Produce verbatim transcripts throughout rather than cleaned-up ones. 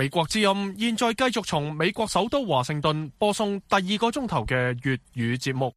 美國之音現在繼續從美國首都華盛頓播送第二個鐘頭嘅粵語節目。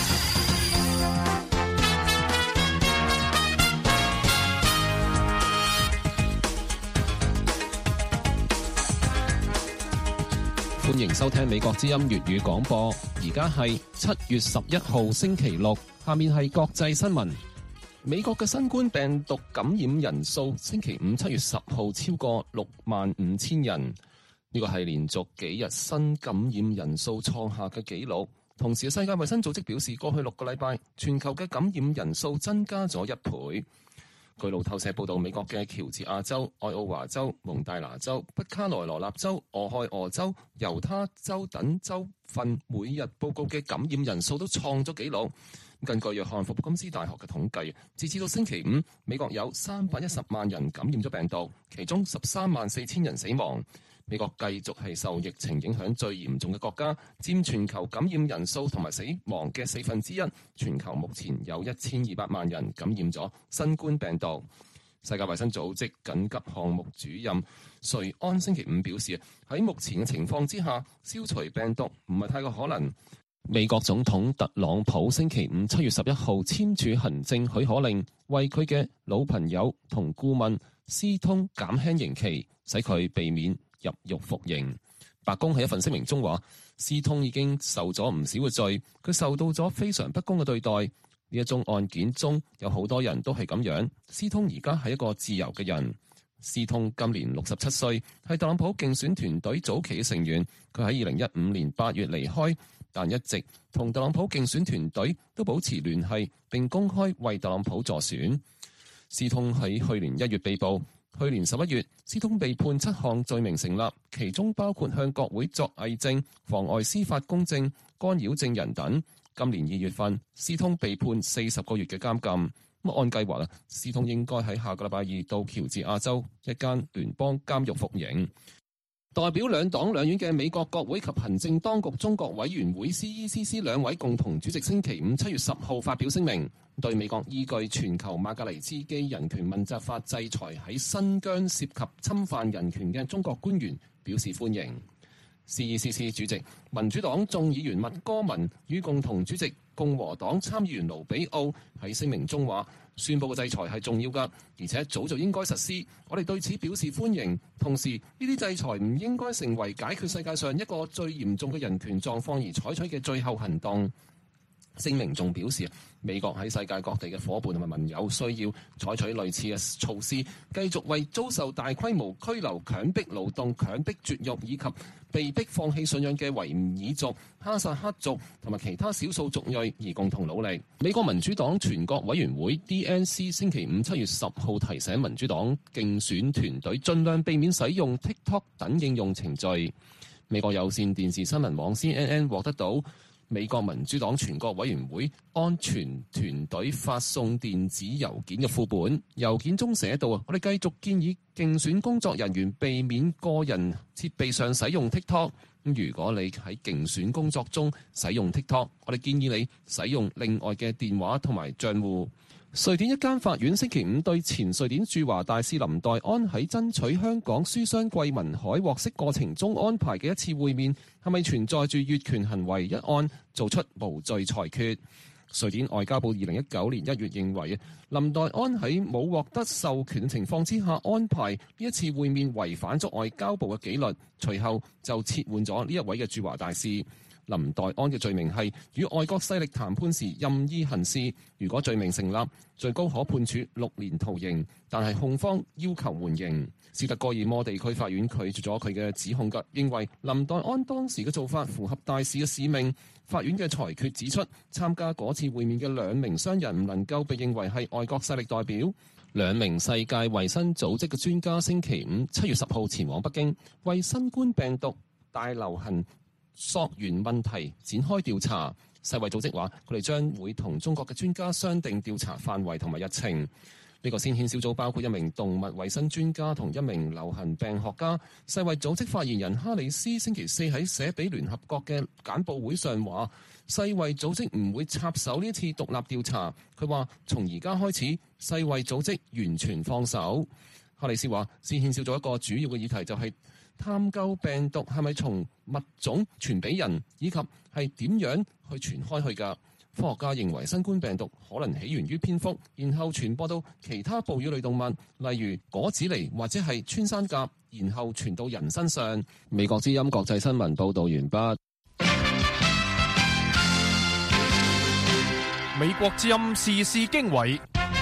歡迎收聽美國之音粵語廣播，而家係七月十一號星期六，下面係國際新聞。美國嘅新冠病毒感染人數星期五七月十號超過六萬五千人，呢個係連續幾日新感染人數創下嘅紀錄。同時，世界衛生組織表示，過去六個禮拜全球嘅感染人數增加咗一倍。據路透社報道，美國嘅喬治亞州、愛奧華州、蒙大拿州、北卡羅來納州、俄亥俄州、猶他州等州份每日報告嘅感染人數都創咗紀錄。根據約翰霍普金斯大學嘅統計，截至到星期五，美國有三百一十萬人感染咗病毒，其中十三萬四千人死亡。美國繼續係受疫情影響最嚴重嘅國家，佔全球感染人數同埋死亡嘅四分之一。全球目前有一千二百萬人感染咗新冠病毒。世界衛生組織緊急項目主任瑞安星期五表示，喺目前嘅情況之下，消除病毒唔係太過可能。美國總統特朗普星期五七月十一號簽署行政許可令，為佢嘅老朋友同顧問斯通減輕刑期，使佢避免入獄服刑。白宮喺一份聲明中話，斯通已經受咗唔少嘅罪，佢受到咗非常不公嘅對待。呢一宗案件中有好多人都係咁樣。斯通而家係一個自由嘅人。斯通今年六十七歲，係特朗普競選團隊早期嘅成員。佢喺二零一五年八月離開，但一直同特朗普競選團隊都保持聯繫，並公開為特朗普助選。斯通喺去年一月被捕。去年十一月，斯通被判七項罪名成立，其中包括向國會作偽證、妨礙司法公正、干擾證人等。今年二月份，斯通被判四十個月嘅監禁。咁按計劃啊，斯通應該喺下個禮拜二到喬治亞州一間聯邦監獄服刑。代表兩黨兩院嘅美國國會及行政當局中國委員會 C E C C 兩位共同主席星期五七月十號發表聲明，對美國依據全球馬格尼茨基人權問責法制裁喺新疆涉及侵犯人權嘅中國官員表示歡迎。C E C C 主席民主黨眾議員麥戈文與共同主席共和黨參議員盧比奧喺聲明中話，宣佈嘅制裁係重要㗎，而且早就應該實施。我哋對此表示歡迎。同時，呢啲制裁唔應該成為解決世界上一個最嚴重嘅人權狀況而採取嘅最後行動。聲明仲表示，美國喺世界各地嘅夥伴同埋盟友需要採取類似嘅措施，繼續為遭受大規模拘留、強迫勞動、強迫絕育以及被迫放棄信仰嘅維吾爾族、哈薩克族同埋其他少數族裔而共同努力。美國民主黨全國委員會 D N C 星期五七月十號提醒民主黨競選團隊盡量避免使用 TikTok 等應用程序。美國有線電視新聞網 C N N 獲得到美國民主黨全國委員會安全團隊發送電子郵件嘅副本，郵件中寫到啊，我哋繼續建議競選工作人員避免個人設備上使用 TikTok。如果你喺競選工作中使用 TikTok，我哋建議你使用另外嘅電話同埋賬戶。瑞典一間法院星期五對前瑞典駐華大使林黛安喺爭取香港書商桂民海獲釋過程中安排嘅一次會面，係咪存在住越權行為一案做出無罪裁決。瑞典外交部二零一九年一月認為，林黛安喺冇獲得授權情況之下安排呢一次會面違反咗外交部嘅紀律，隨後就撤換咗呢一位嘅駐華大使。林黛安嘅罪名係與外國勢力談判時任意行事，如果罪名成立，最高可判處六年徒刑，但係控方要求緩刑。斯德哥爾摩地區法院拒絕咗佢嘅指控，認為林黛安當時嘅做法符合大使嘅使命。法院嘅裁決指出，參加嗰次會面嘅兩名商人唔能夠被認為係外國勢力代表。兩名世界衛生組織嘅專家星期五七月十號前往北京，為新冠病毒大流行溯源問題展開調查。世衛組織話，佢哋將會同中國嘅專家商定調查範圍同埋日程。呢個先遣小組包括一名動物衛生專家同一名流行病學家。世衛組織發言人哈里斯星期四喺寫俾聯合國嘅簡報會上話，世衛組織唔會插手呢次獨立調查。佢話，從而家開始，世衛組織完全放手。哈里斯話，先遣小組一個主要嘅議題就係探究病毒係咪從物種傳俾人，以及係點樣去傳開去㗎。科學家認為新冠病毒可能起源於蝙蝠，然後傳播到其他哺乳類動物，例如果子狸或者係穿山甲，然後傳到人身上。美國之音國際新聞報導完畢。 美國之音時事經緯，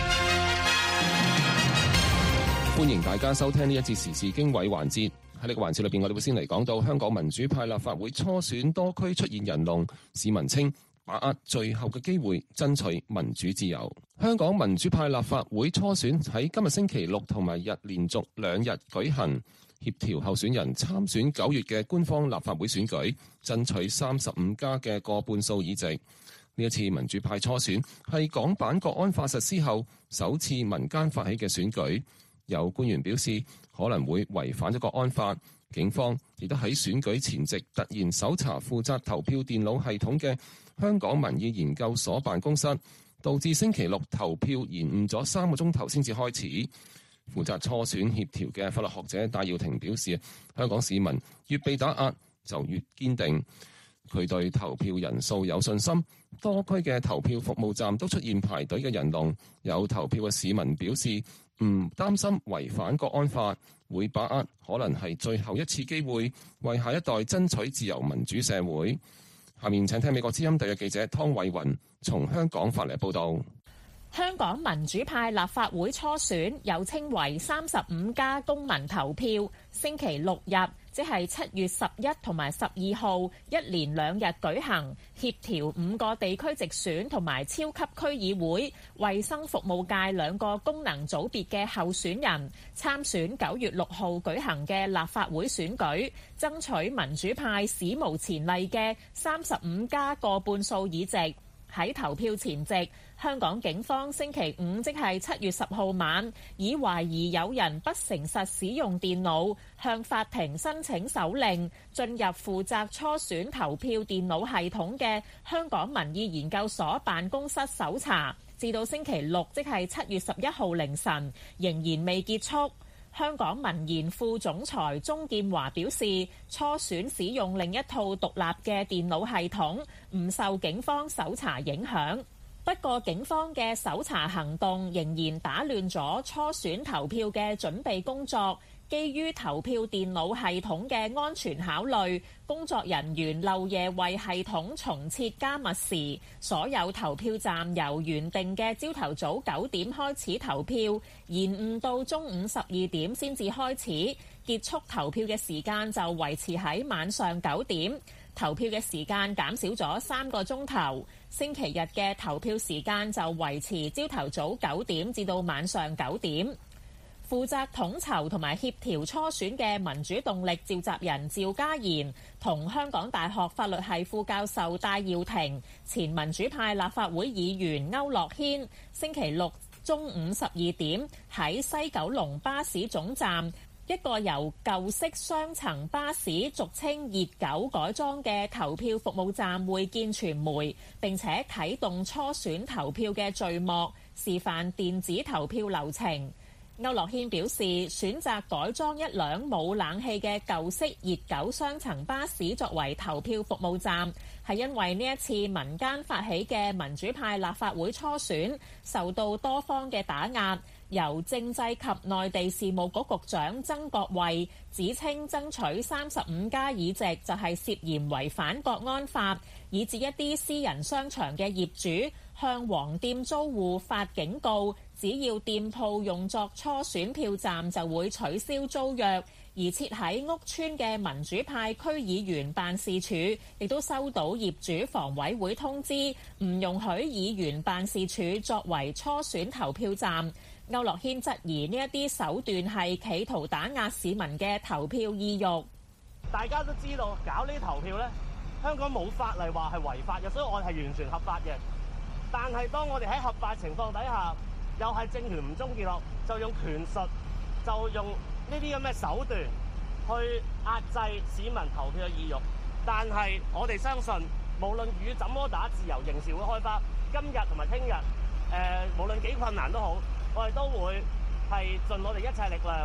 歡迎大家收聽呢一節時事經緯環節。喺呢個環節裏邊，我哋會先嚟講到香港民主派立法會初選多區出現人龍，市民稱把握最後嘅機會爭取民主自由。香港民主派立法會初選喺今日星期六同埋日連續兩日舉行，協調候選人參選九月嘅官方立法會選舉，爭取三十五加嘅過半數議席。呢一次民主派初選係港版國安法實施後首次民間發起嘅選舉，有官員表示可能會違反咗國安法。警方亦都喺選舉前夕突然搜查負責投票電腦系統嘅香港民意研究所辦公室，導致星期六投票延誤咗三個鐘頭先至開始。負責初選協調嘅法律學者戴耀廷表示，香港市民越被打壓就越堅定，佢對投票人數有信心。多區嘅投票服務站都出現排隊嘅人龍，有投票嘅市民表示唔擔心違反國安法，會把握可能係最後一次機會，為下一代爭取自由民主社會。下面請聽美國之音特約記者湯慧雲從香港發嚟報道。 香港民主派立法會初選又稱為三十五加公民投票，星期六日即係七月十一同埋十二號一連兩日舉行，協調五個地區直選同埋超級區議會、衛生服務界兩個功能組別嘅候選人參選九月六號舉行嘅立法會選舉，爭取民主派史無前例嘅三十五加過半數議席。喺投票前夕，香港警方星期五即係七月十號晚，以懷疑有人不誠實使用電腦，向法庭申請手令，進入負責初選投票電腦系統嘅香港民意研究所辦公室搜查，至到星期六即係七月十一號凌晨，仍然未結束。香港民研副總裁鍾建華表示，初選使用另一套獨立嘅電腦系統，唔受警方搜查影響。不過警方嘅搜查行動仍然打亂咗初選投票嘅準備工作。基於投票電腦系統嘅安全考慮，工作人員漏夜為系統重設加密時，所有投票站由原定嘅朝頭早九點開始投票，延誤到中午十二點先至開始，結束投票嘅時間就維持喺晚上九點。投票嘅時間減少咗三個鐘頭，星期日嘅投票時間就維持朝頭早九點至到晚上九點。負責統籌同埋協調初選嘅民主動力召集人趙家賢同香港大學法律系副教授戴耀廷、前民主派立法會議員區諾軒，星期六中午十二點喺西九龍巴士總站一個由舊式雙層巴士俗稱熱狗改裝嘅投票服務站會見傳媒，並且啟動初選投票嘅序幕，示範電子投票流程。區諾軒表示，選擇改裝一輛冇冷氣嘅舊式熱狗雙層巴士作為投票服務站，係因為呢一次民間發起嘅民主派立法會初選受到多方嘅打壓。由政制及內地事務局局長曾國衛指稱爭取三十五加議席就係涉嫌違反國安法，以致一啲私人商場嘅業主向黃店租戶發警告，只要店鋪用作初選票站就會取消租約。而設喺屋邨嘅民主派區議員辦事處亦都收到業主房委會通知，唔容許議員辦事處作為初選投票站。區諾軒質疑呢一啲手段係企圖打壓市民嘅投票意欲。 大家都知道搞呢啲投票呢，香港冇法例話係違法嘅，所以我係完全合法嘅。但係當我哋喺合法情況底下，又係政權唔中意落，就用權術，就用呢啲咁嘅手段去壓制市民投票嘅意欲。但係我哋相信，無論雨怎麼打，自由仍是會開花。今日同埋聽日，誒、呃，無論幾困難都好，我哋都會係盡我哋一切力量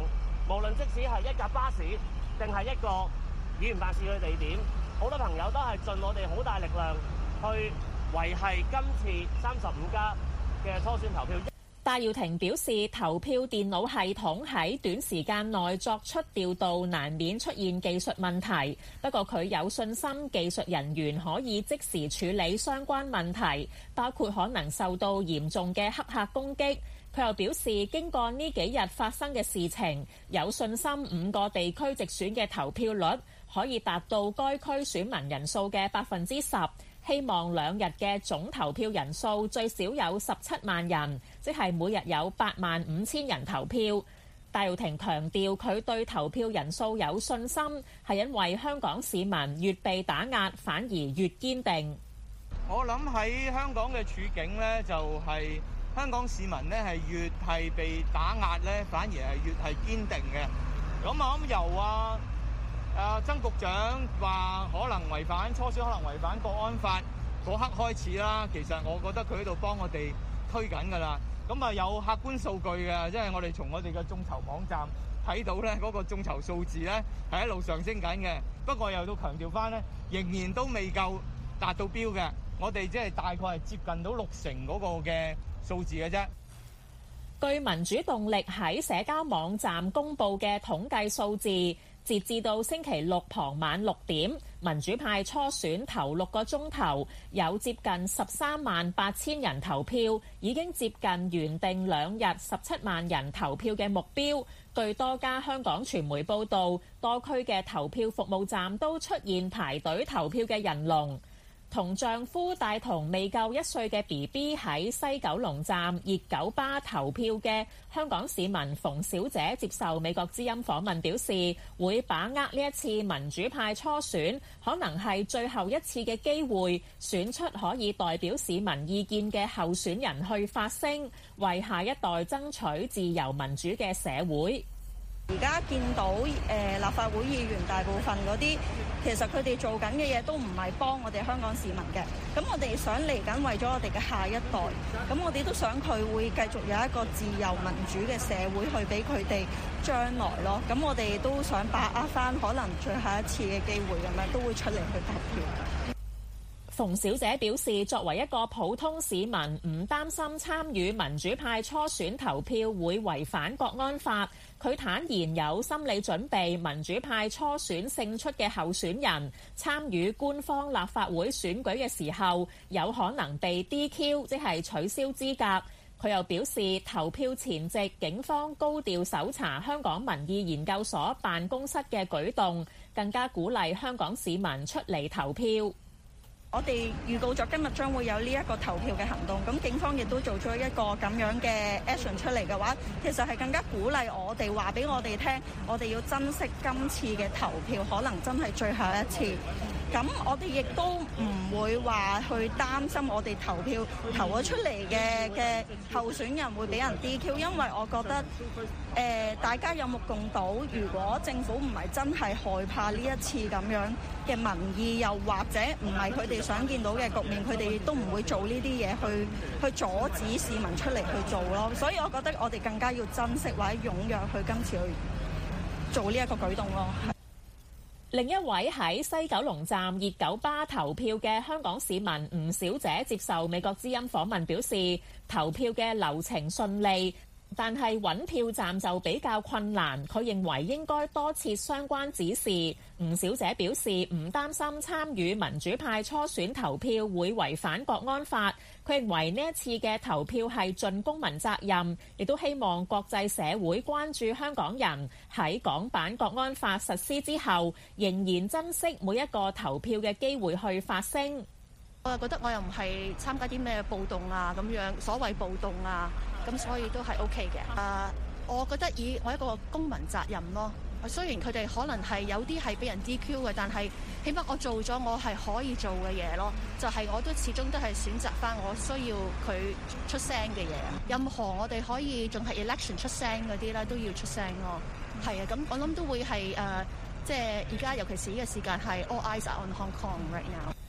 無論即使係一架巴士定係一個議員辦事嘅地點，好多朋友都係盡我哋好大力量去維繫今次三十五家嘅初選投票。 戴耀廷表示，投票電腦系統喺短時間內作出調度，難免出現技術問題。不過佢有信心技術人員可以即時處理相關問題，包括可能受到嚴重嘅黑客攻擊。佢又表示，經過呢幾日發生嘅事情，有信心五個地區直選嘅投票率可以達到該區選民人數嘅百分之十。希望兩日嘅總投票人數最少有十七萬人，即係每日有八萬五千人投票。戴耀廷強調佢對投票人數有信心，係因為香港市民越被打壓，反而越堅定。 我諗喺香港嘅處境呢，就係香港市民呢係越係被打壓呢，反而係越係堅定嘅。咁我諗由啊〜誒曾局長話可能違反初選，可能違反國安法嗰刻開始啦。其實我覺得佢喺度幫我哋推緊㗎啦。咁啊有客觀數據嘅，即係我哋從我哋嘅眾籌網站睇到咧，嗰個眾籌數字咧係一路上升緊嘅。不過又都強調翻咧，仍然都未夠達到標嘅。我哋即係大概係接近到六成嗰個嘅數字嘅啫。 據民主動力喺社交網站公佈嘅統計數字，截至到星期六傍晚六點，民主派初選頭六個鐘頭有接近十三萬八千人投票，已經接近原定兩日十七萬人投票嘅目標。據多家香港傳媒報導，多區嘅投票服務站都出現排隊投票嘅人龍。同丈夫帶同未夠一歲嘅 B B 喺西九龍站熱狗巴投票嘅香港市民馮小姐接受美國之音訪問表示，會把握呢一次民主派初選可能係最後一次嘅機會，選出可以代表市民意見嘅候選人去發聲，為下一代爭取自由民主嘅社會。 而家見到誒、呃、立法會議員大部分嗰啲，其實佢哋做緊嘅嘢都唔係幫我哋香港市民嘅。咁我哋想嚟緊為咗我哋嘅下一代，咁我哋都想佢會繼續有一個自由民主嘅社會去俾佢哋將來咯。咁我哋都想把握翻可能最後一次嘅機會，咁樣都會出嚟去投票。 馮小姐表示，作為一個普通市民，唔擔心參與民主派初選投票會違反國安法。佢坦言有心理準備，民主派初選勝出嘅候選人參與官方立法會選舉嘅時候，有可能被 D Q， 即係取消資格。佢又表示，投票前夕，警方高調搜查香港民意研究所辦公室嘅舉動，更加鼓勵香港市民出嚟投票。 我哋預告咗今日將會有呢一個投票嘅行動，咁警方亦都做咗一個咁樣嘅 action 出嚟嘅話，其實係更加鼓勵我哋話俾我哋聽，我哋要珍惜今次嘅投票，可能真係最後一次。咁我哋亦都唔會話去擔心我哋投票投咗出嚟嘅嘅候選人會俾人 D Q， 因為我覺得誒、呃、大家有目共睹，如果政府唔係真係害怕呢一次咁樣嘅民意，又或者唔係佢哋想見到嘅局面，佢哋都唔會做呢啲嘢去去阻止市民出嚟去做咯。所以我覺得我哋更加要珍惜或者踴躍去今次去做呢一個舉動咯。 另一位喺西九龍站熱狗巴投票嘅香港市民吳小姐接受美國之音訪問表示，投票嘅流程順利，但係揾票站就比較困難。佢認為應該多設相關指示。吳小姐表示唔擔心參與民主派初選投票會違反國安法。佢認為呢一次嘅投票係盡公民責任，亦都希望國際社會關注香港人喺港版國安法實施之後，仍然珍惜每一個投票嘅機會去發聲。 我又覺得我又唔係參加啲咩暴動啊咁樣，所謂暴動啊，咁所以都係 OK 嘅。啊，我覺得以我一個公民責任咯。雖然佢哋可能係有啲係俾人 D Q 嘅，但係起碼我做咗我係可以做嘅嘢咯。就係、是、我都始終都係選擇翻我需要佢出聲嘅嘢。任何我哋可以仲係 election 出聲嗰啲咧，都要出聲咯。係啊，咁我諗都會係誒、呃，即係而家尤其是呢個時間係 all eyes are on Hong Kong right now。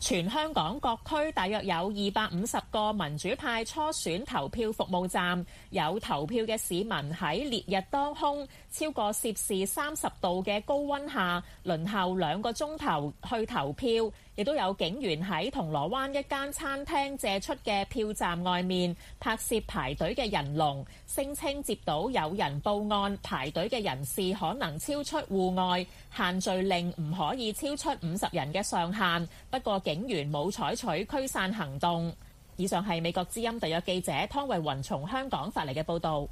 全香港各區大約有二百五十個民主派初選投票服務站，有投票嘅市民喺烈日當空，超過攝氏三十度嘅高溫下，輪候兩個鐘頭去投票。亦都有警員喺銅鑼灣一間餐廳借出嘅票站外面拍攝排隊嘅人龍，聲稱接到有人報案，排隊嘅人士可能超出戶外限聚令，唔可以超出五十人嘅上限。不過警員冇採取驅散行動。以上係美國之音特約記者湯慧雲從香港發嚟嘅報導。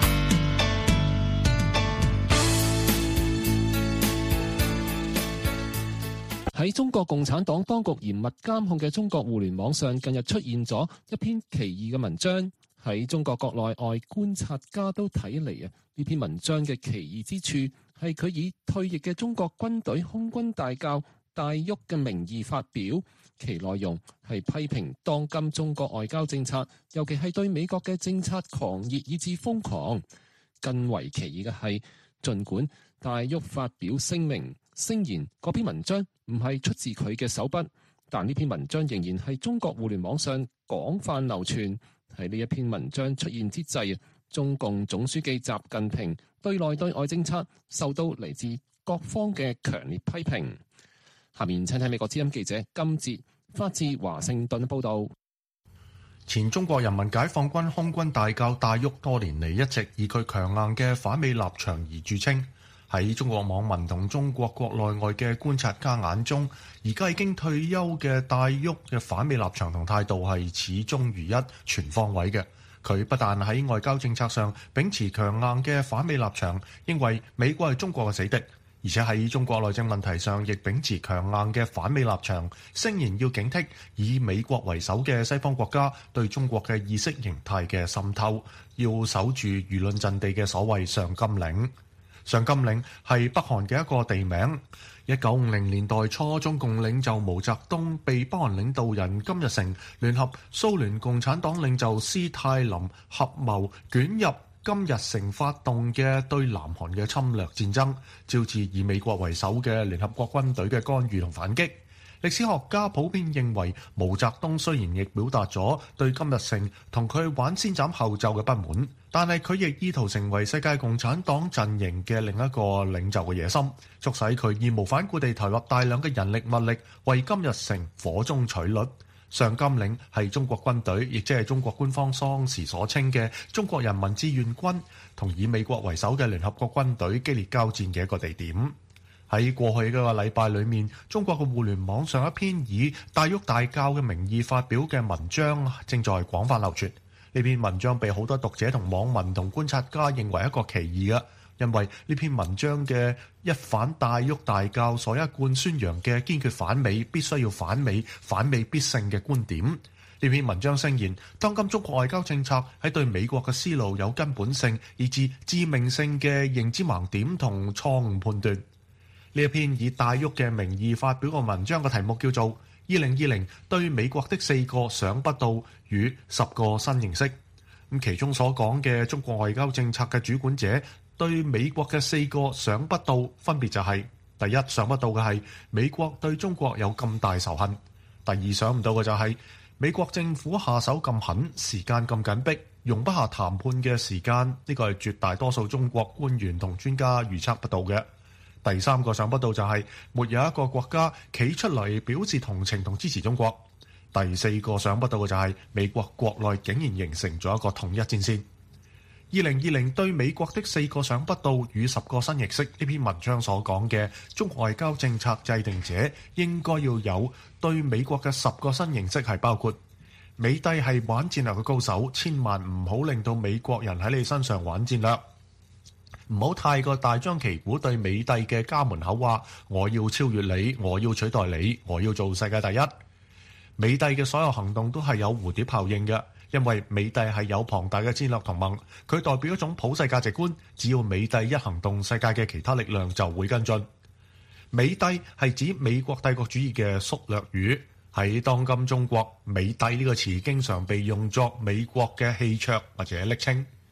喺中國共產黨當局嚴密監控嘅中國互聯網上，近日出現咗一篇奇異嘅文章。喺中國國內外觀察家都睇嚟啊，呢篇文章嘅奇異之處係佢以退役嘅中國軍隊空軍大校戴旭嘅名義發表，其內容係批評當今中國外交政策，尤其係對美國嘅政策狂熱以至瘋狂。更為奇異嘅係，儘管戴旭發表聲明聲言嗰篇文章唔係出自佢嘅手筆，但呢篇文章仍然係中國互聯網上廣泛流傳。喺呢一篇文章出現之際，中共總書記習近平對內對外政策受到嚟自各方嘅強烈批評。下面請睇美國之音記者金哲發自華盛頓報道。 前中國人民解放軍空軍大校戴旭多年嚟一直以佢強硬嘅反美立場而著稱。喺中國網民同中國國內外嘅觀察家眼中，而家已經退休嘅戴旭嘅反美立場同態度係始終如一、全方位嘅。佢不但喺外交政策上秉持強硬嘅反美立場，認為美國係中國嘅死敵，而且喺中國內政問題上亦秉持強硬嘅反美立場，聲言要警惕以美國為首嘅西方國家對中國嘅意識形態嘅滲透，要守住輿論陣地嘅所謂上甘嶺。上甘嶺係北韓嘅一個地名。一九五零年代初，中共領袖毛澤東被北韓領導人金日成聯合蘇聯共產黨領袖斯泰林合謀捲入金日成發動嘅對南韓嘅侵略戰爭，招致以美國為首嘅聯合國軍隊嘅干預同反擊。歷史學家普遍認為，毛澤東雖然亦表達咗對金日成同佢玩先斬後奏嘅不滿，但係佢亦意圖成為世界共產黨陣營嘅另一個領袖嘅野心，促使佢義無反顧地投入大量嘅人力物力，為金日成火中取栗。上甘嶺係中國軍隊，亦即係中國官方當時所稱嘅中國人民志願軍，同以美國為首嘅聯合國軍隊激烈交戰嘅一個地點。喺過去嘅個禮拜裏面，中國嘅互聯網上一篇以戴旭大校嘅名義發表嘅文章正在廣泛流傳。呢篇文章被好多讀者同網民同觀察家認為一個奇異嘅，因為呢篇文章嘅一反戴旭大校所一貫宣揚嘅堅決反美、必須要反美、反美必勝嘅觀點。呢篇文章聲言，當今中國外交政策喺對美國嘅思路有根本性以至致命性嘅認知盲點同錯誤判斷。呢一篇以戴旭嘅名義發表嘅文章嘅題目叫做《二零二零對美國的四個想不到與十個新認識》。咁其中所講嘅中國外交政策嘅主管者對美國嘅四個想不到，分別就係：第一，想不到嘅係美國對中國有咁大仇恨；第二，想唔到嘅就係美國政府下手咁狠，時間咁緊迫，容不下談判嘅時間，呢個係絕大多數中國官員同專家預測不到嘅。第三個想不到就係沒有一個國家企出嚟表示同情同支持中國。第四個想不到嘅就係美國國內竟然形成咗一個統一戰線。二零二零對美國的四個想不到與十個新認識，呢篇文章所講嘅中國外交政策制定者應該要有對美國嘅十個新認識，係包括美帝係玩戰略嘅高手，千萬唔好令到美國人喺你身上玩戰略。唔好太過大張旗鼓對美帝嘅家門口話我要超越你，我要取代你，我要做世界第一。美帝嘅所有行動都係有蝴蝶效應嘅，因為美帝係有龐大嘅戰略同盟，佢代表一種普世價值觀，只要美帝一行動，世界嘅其他力量就會跟進。美帝係指美國帝國主義嘅縮略語，喺當今中國，美帝呢個詞經常被用作美國嘅戲謔或者昵稱。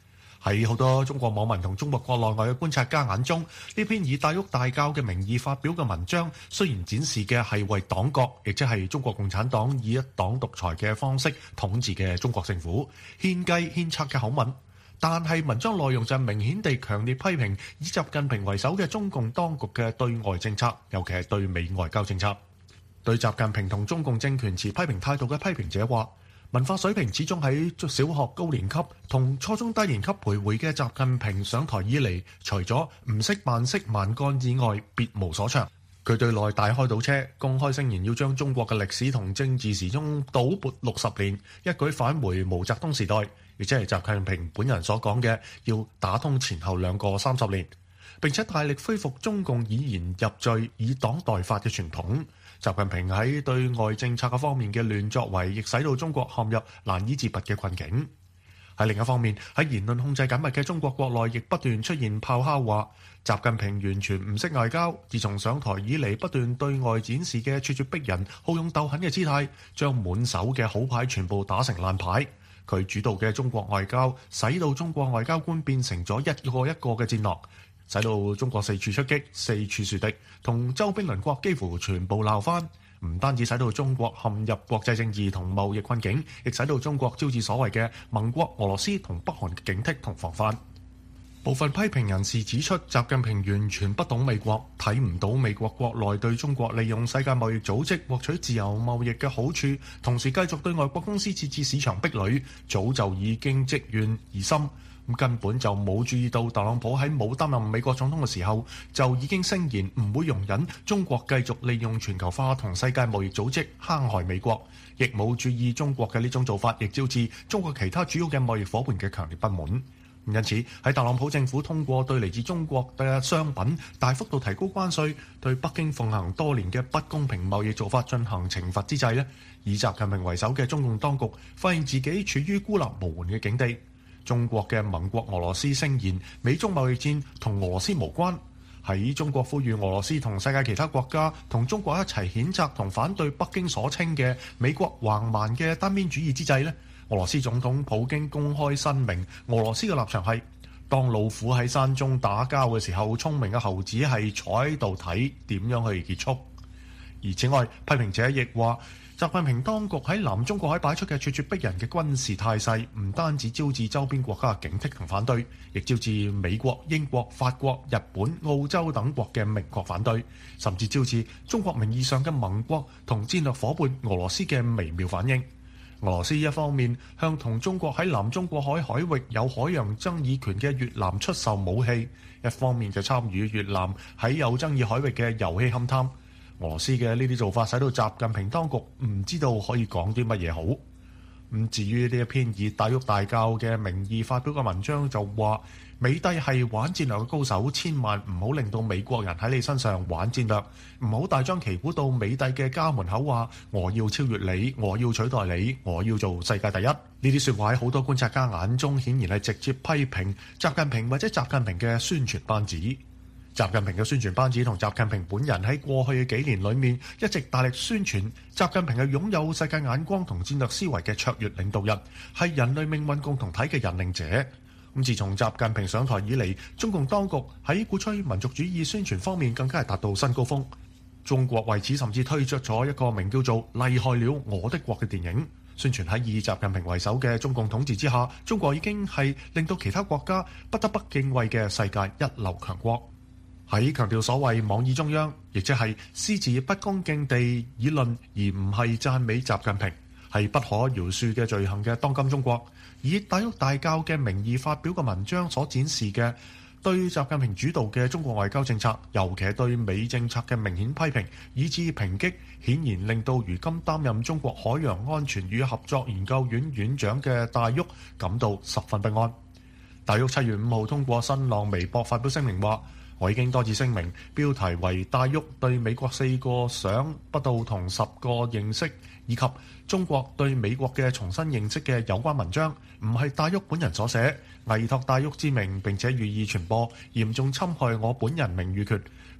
喺好多中國網民同中國國內外嘅觀察家眼中，呢篇以大喐大教嘅名義發表嘅文章，雖然展示嘅係為黨國，亦即係中國共產黨以一黨獨裁嘅方式統治嘅中國政府，獻計獻策嘅口吻，但係文章內容就明顯地強烈批評以習近平為首嘅中共當局嘅對外政策，尤其係對美外交政策。對習近平同中共政權持批評態度嘅批評者話，文化水平始終喺小學高年級同初中低年級徘徊嘅習近平上台以嚟，除咗唔識萬式萬幹以外，別無所長。佢對內大開倒車，公開聲言要將中國嘅歷史同政治時鐘倒撥六十年，一舉返回毛澤東時代，亦即係習近平本人所講嘅要打通前後兩個三十年，並且大力恢復中共以言入罪、以黨代法嘅傳統。習近平喺對外政策嘅方面嘅亂作為，亦使到中國陷入難以自拔嘅困境。喺另一方面，喺言論控制緊密嘅中國國內，亦不斷出現炮敲話習近平完全唔識外交。自從上台以嚟，不斷對外展示嘅咄咄逼人、好勇鬥狠嘅姿態，將滿手嘅好牌全部打成爛牌。佢主導嘅中國外交，使到中國外交官變成咗一個一個嘅戰狼，使到中國四處出擊、四處樹敵，同周邊鄰國幾乎全部鬧翻。唔單止使到中國陷入國際政治同貿易困境，亦使到中國招致所謂嘅盟國俄羅斯同北韓嘅警惕同防範。部分批評人士指出，習近平完全不懂美國，睇唔到美國國內對中國利用世界貿易組織獲取自由貿易嘅好處，同時繼續對外國公司設置市場壁壘，早就已經積怨已深。咁根本就冇注意到特朗普喺冇擔任美國總統嘅時候，就已經聲言唔會容忍中國繼續利用全球化同世界貿易組織坑害美國，亦冇注意中國嘅呢種做法，亦招致中國其他主要嘅貿易夥伴嘅強烈不滿。因此喺特朗普政府通過對嚟自中國嘅商品大幅度提高關稅，對北京奉行多年嘅不公平貿易做法進行懲罰之際呢，以習近平為首嘅中共當局發現自己處於孤立無援嘅境地。中國嘅盟國俄羅斯聲言美中貿易戰同俄羅斯無關，喺中國呼籲俄羅斯同世界其他國家同中國一齊譴責同反對北京所稱嘅美國橫蠻嘅單邊主義之際呢，俄羅斯總統普京公開申明，俄羅斯嘅立場係當老虎喺山中打交嘅時候，聰明嘅猴子係坐喺度睇點樣去結束。而此外，批評者亦話，習近平當局喺南中國海擺出嘅咄咄逼人嘅軍事態勢，唔單止招致周邊國家嘅警惕同反對，亦招致美國、英國、法國、日本、澳洲等國嘅明確反對，甚至招致中國名義上嘅盟國同戰略夥伴俄羅斯嘅微妙反應。俄羅斯一方面向同中國喺南中國海海域有海洋爭議權嘅越南出售武器，一方面就參與越南喺有爭議海域嘅油氣勘探。俄羅斯嘅呢啲做法使到習近平當局唔知道可以講啲乜嘢好。咁至於呢一篇以大喐大教嘅名義發表嘅文章就話，美帝係玩戰略嘅高手，千萬唔好令到美國人喺你身上玩戰略，唔好大張旗鼓到美帝嘅家門口話我要超越你，我要取代你，我要做世界第一。呢啲説話喺好多觀察家眼中顯然係直接批評習近平或者習近平嘅宣傳班子。習近平嘅宣傳班子同習近平本人喺過去嘅幾年裏面一直大力宣傳習近平係擁有世界眼光同戰略思維嘅卓越領導人，係人類命運共同體嘅引領者。咁自從習近平上台以嚟，中共當局喺鼓吹民族主義宣傳方面更加係達到新高峰。中國為此甚至推出咗一個名叫做《厲害了我的國》嘅電影，宣傳喺以習近平為首嘅中共統治之下，中國已經係令到其他國家不得不敬畏嘅世界一流強國。喺強調所謂妄議中央，亦即係私自不恭敬地議論，而唔係讚美習近平，係不可饒恕嘅罪行嘅當今中國，以大喐大教嘅名義發表嘅文章所展示嘅對習近平主導嘅中國外交政策，尤其係對美政策嘅明顯批評，以致抨擊，顯然令到如今擔任中國海洋安全與合作研究院院長嘅大喐感到十分不安。大喐七月五號通過新浪微博發表聲明話，我已經多次聲明，標題為大喐對美國四個想不到同十個認識，以及中國對美國嘅重新認識嘅有關文章，唔係大喐本人所寫，偽託大喐之名並且予以傳播，嚴重侵害我本人名譽權。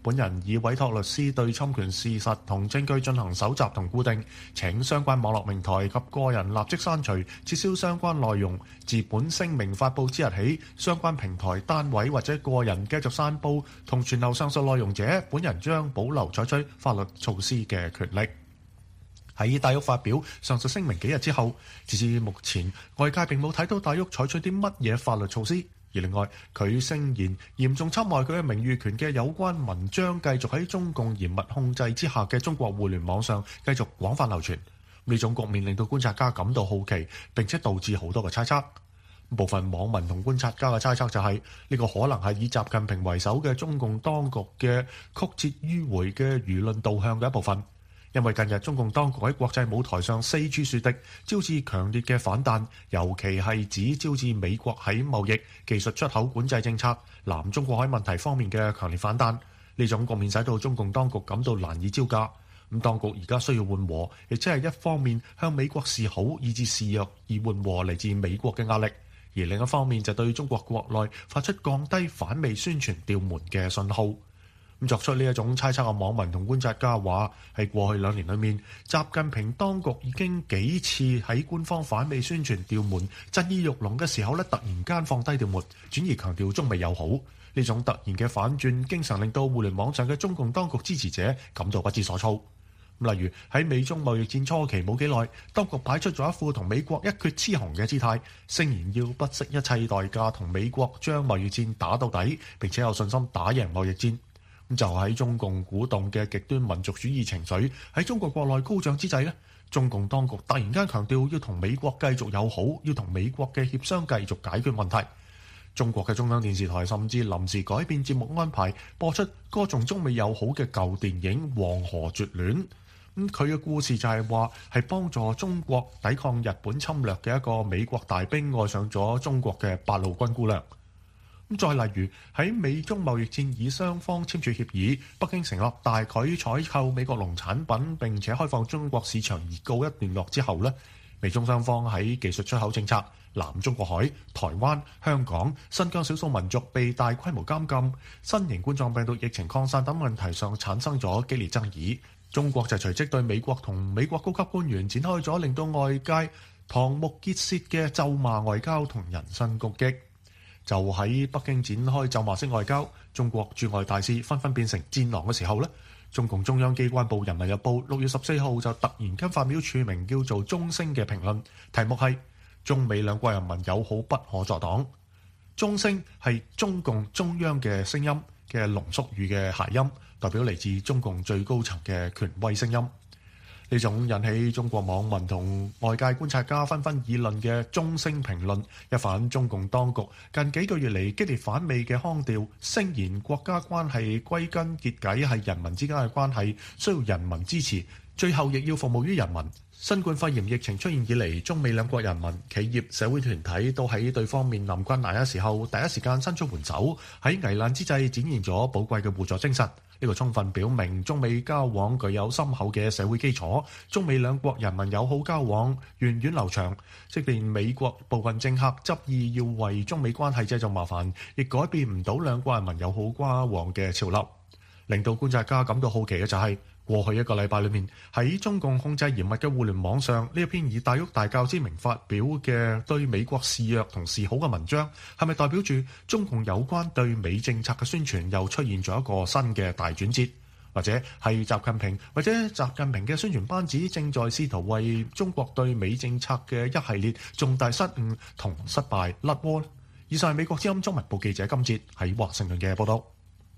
本人已委託律師對侵權事實同證據進行搜集同固定，請相關網絡平台及個人立即刪除、撤銷相關內容。自本聲明發布之日起，相關平台單位或者個人繼續散佈同傳流上述內容者，本人將保留採取法律措施嘅權力。喺戴旭發表上述聲明幾日之後，直至目前外界並冇睇到戴旭採取啲乜嘢法律措施。而另外，佢聲言嚴重侵害佢嘅名譽權嘅有關文章繼續喺中共嚴密控制之下嘅中國互聯網上繼續廣泛流傳。呢種局面令到觀察家感到好奇，並且導致好多嘅猜測。部分網民同觀察家嘅猜測就係、是、呢、這個可能係以習近平為首嘅中共當局嘅曲折迂迴嘅輿論導向嘅一部分。因為近日中共當局喺國際舞台上四處樹敵，招致強烈嘅反彈，尤其係指招致美國喺貿易、技術出口管制政策、南中國海問題方面嘅強烈反彈。呢種局面使到中共當局感到難以招架。咁當局而家需要緩和，亦即係一方面向美國示好，以至示弱，而緩和嚟自美國嘅壓力；而另一方面就對中國國內發出降低反美宣傳調門嘅信號。咁作出呢一種猜測嘅網民同觀察家話，喺過去兩年裏面，習近平當局已經幾次喺官方反美宣傳調門震耳欲聾嘅時候咧，突然間放低調門，轉而強調中美友好。呢種突然嘅反轉，經常令到互聯網上嘅中共當局支持者感到不知所措。例如喺美中貿易戰初期冇幾耐，當局擺出咗一副同美國一決雌雄嘅姿態，聲言要不惜一切代價同美國將貿易戰打到底，並且有信心打贏貿易戰。咁就喺中共鼓動嘅極端民族主義情緒喺中國國內高漲之際咧，中共當局突然間強調要同美國繼續友好，要同美國嘅協商繼續解決問題。中國嘅中央電視台甚至臨時改變節目安排，播出歌頌中美友好嘅舊電影《黃河絕戀》。咁佢嘅故事就係話係幫助中國抵抗日本侵略嘅一個美國大兵愛上咗中國嘅八路軍姑娘。咁再例如喺美中貿易戰以雙方簽署協議，北京承諾大舉採購美國農產品並且開放中國市場而告一段落之後呢，美中雙方喺技術出口政策、南中國海、台灣、香港、新疆少數民族被大規模監禁、新型冠狀病毒疫情擴散等問題上產生咗激烈爭議。中國就隨即對美國同美國高級官員展開咗令到外界瞠目結舌嘅咒罵外交同人身攻擊。就喺北京展開咒罵式外交，中國駐外大使紛紛變成戰狼嘅時候呢，中共中央機關報《人民日報》六月十四號就突然間發表署名叫做中聲嘅評論，題目係中美兩國人民友好不可阻擋。中聲係中共中央嘅聲音嘅濃縮語嘅諧音，代表嚟自中共最高層嘅權威聲音。呢種引起中國網民同外界觀察家紛紛議論嘅中聲評論，一反中共當局近幾個月嚟激烈反美嘅腔調，聲言國家關係歸根結底係人民之間嘅關係，需要人民支持，最後亦要服務於人民。新冠肺炎疫情出現以嚟，中美兩國人民、企業、社會團體都喺對方面臨困難嘅時候，第一時間伸出援手，喺危難之際展現咗寶貴嘅互助精神。呢個充分表明中美交往具有深厚嘅社會基礎，中美兩國人民友好交往源遠流長。即便美國部分政客執意要為中美關係製造麻煩，亦改變唔到兩國人民友好交往嘅潮流。令到觀察家感到好奇嘅就係、是，過去一個禮拜裏面，喺中共控制嚴密嘅互聯網上，呢一篇以戴旭大教之名發表嘅對美國示弱同示好嘅文章，係咪代表住中共有關對美政策嘅宣傳又出現咗一個新嘅大轉折？或者係習近平或者習近平嘅宣傳班子正在試圖為中國對美政策嘅一系列重大失誤同失敗甩鍋？以上係美國之音中文部記者金哲喺華盛頓嘅報道。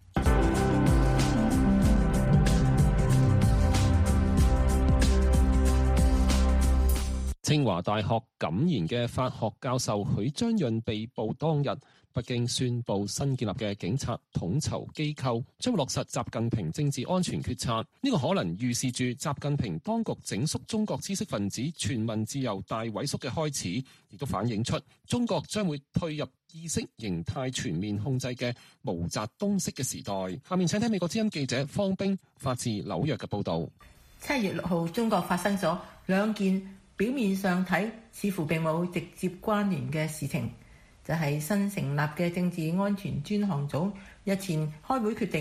清華大學感言嘅法學教授許章潤被捕當日，北京宣布新建立嘅警察統籌機構將會落實習近平政治安全決策。呢個可能預示住習近平當局整肅中國知識分子全民自由大萎縮嘅開始，亦都反映出中國將會退入意識形態全面控制嘅毛澤東式嘅時代。下面請聽美國之音記者方冰發自紐約嘅報導。 七月六號，中國發生咗兩件表面上睇似乎並冇直接關聯嘅事情，就係新成立嘅政治安全專項組日前開會決定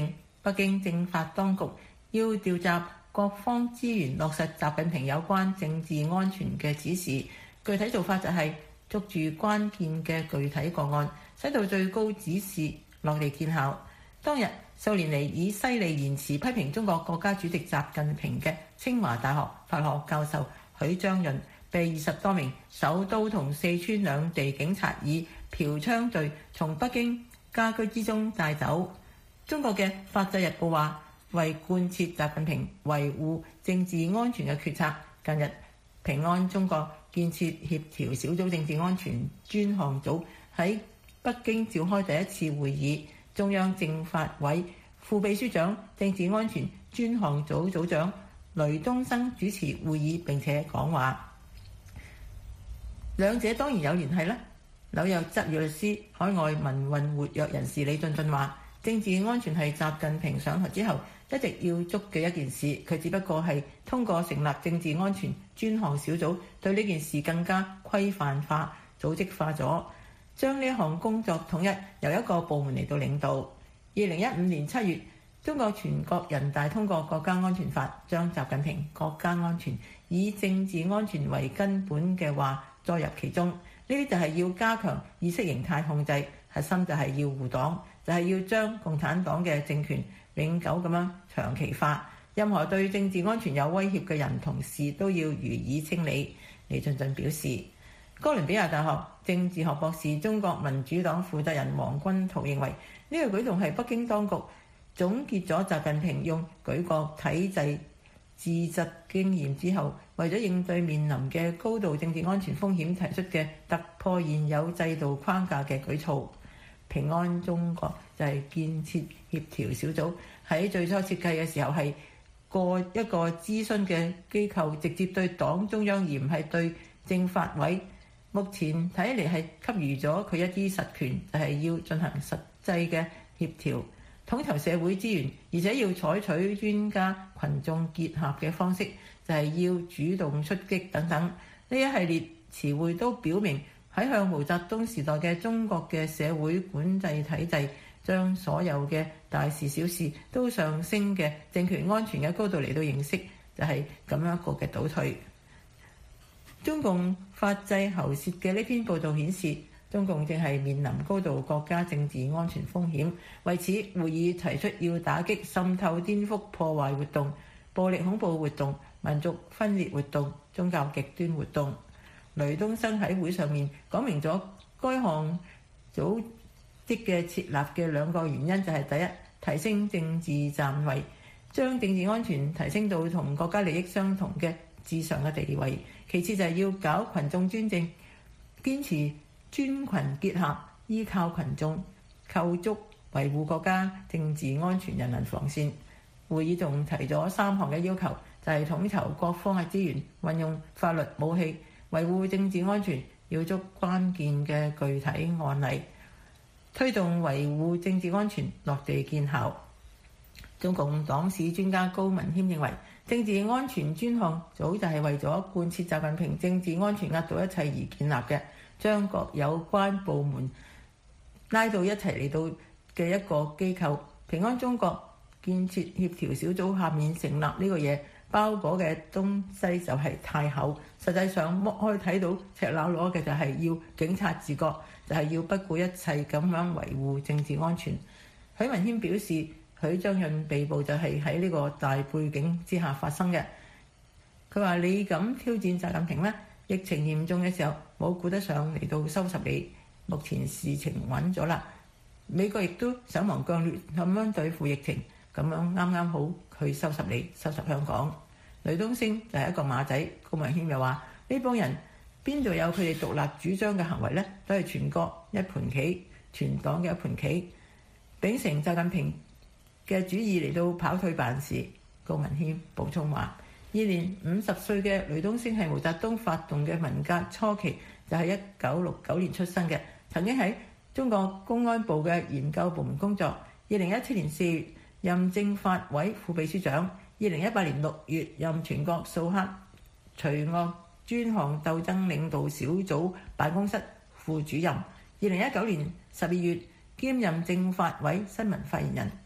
北京政法當局要調集各方資源落實習近平有關政治安全嘅指示，具體做法就係捉住關鍵嘅具體個案，使到最高指示落地見效。當日數年嚟以犀利言辭批評中國國家主席習近平嘅清華大學法學教授許章潤，被二十多名首都同四川兩地警察以嫖娼罪從北京家居之中帶走。中國嘅《法制日報》話，為貫徹習近平維護政治安全嘅決策，近日平安中國建設協調小組政治安全專項組喺北京召開第一次會議，中央政法委副秘書長、政治安全專項組組長雷東生主持會議並且講話，兩者當然有聯繫啦。紐約執業律師、海外民運活躍人士李俊俊話，政治安全係習近平上台之後一直要捉嘅一件事，佢只不過係通過成立政治安全專項小組，對呢件事更加規範化、組織化咗，將呢項工作統一由一個部門嚟到領導。二零一五年七月，中國全國人大通過國家安全法，將習近平國家安全以政治安全為根本嘅話載入其中。呢啲就係要加強意識形態控制，核心就係要護黨，就係要將共產黨嘅政權永久咁樣長期化。任何對政治安全有威脅嘅人同事都要予以清理。李俊俊表示，哥倫比亞大學政治學博士、中國民主黨負責人黃君濤認為，呢個舉動係北京當局總結咗習近平用舉國體制自治經驗之後，為咗應對面臨嘅高度政治安全風險提出嘅突破現有制度框架嘅舉措。平安中國就係建設協調小組，喺最初設計嘅時候係個一個諮詢嘅機構，直接對黨中央而唔係對政法委。目前睇嚟係給予咗佢一啲實權，就係要進行實際嘅協調，統籌社會資源，而且要採取專家群眾結合嘅方式，就係要主動出擊等等。呢一系列詞彙都表明喺向毛澤東時代嘅中國嘅社會管制體制，將所有嘅大事小事都上升嘅政權安全嘅高度嚟到認識，就係咁樣一個嘅倒退。中共法制喉舌嘅呢篇報導顯示，中共正係面臨高度國家政治安全風險。為此，會議提出要打擊滲透、顛覆、破壞活動、暴力恐怖活動、民族分裂活動、宗教極端活動。雷東生喺會上面講明咗該項組織嘅設立嘅兩個原因，就係第一，提升政治站位，將政治安全提升到同國家利益相同嘅至上嘅地位；其次就係要搞群眾專政，堅持專群結合，依靠群眾構築維護國家政治安全人民防線。會議仲提咗三項嘅要求，就係統籌各方嘅資源，運用法律武器維護政治安全，要捉關鍵嘅具體案例，推動維護政治安全落地見效。中共黨史專家高文謙認為，政治安全專項組就係為咗貫徹習近平政治安全壓倒一切而建立嘅，將各有關部門拉到一齊嚟到嘅一個機構。平安中國建設協調小組下面成立呢個嘢，包裹嘅東西就係太厚，實際上剝開睇到赤裸裸嘅就係要警察自覺，就係要不顧一切咁樣維護政治安全。許文謙表示，許章潤被捕就係喺呢個大背景之下發生嘅。佢話：你咁挑戰習近平咩？疫情嚴重嘅時候冇顧得上嚟到收拾你，目前事情穩咗啦。美國亦都手忙腳亂咁樣對付疫情，咁樣啱啱好去收拾你，收拾香港。雷東升就係一個馬仔。高文謙又話：呢幫人邊度有佢哋獨立主張嘅行為呢？都係全國一盤棋，全黨嘅一盤棋，秉承習近平嘅主意嚟到跑腿辦事。高文謙補充話：現年五十歲嘅雷東升係毛澤東發動嘅文革初期，就係一九六九年出生嘅，曾經喺中國公安部嘅研究部門工作。二零一七年四月任政法委副秘書長，二零一八年六月任全國掃黑除惡專項鬥爭領導小組辦公室副主任，二零一九年十二月兼任政法委新聞發言人。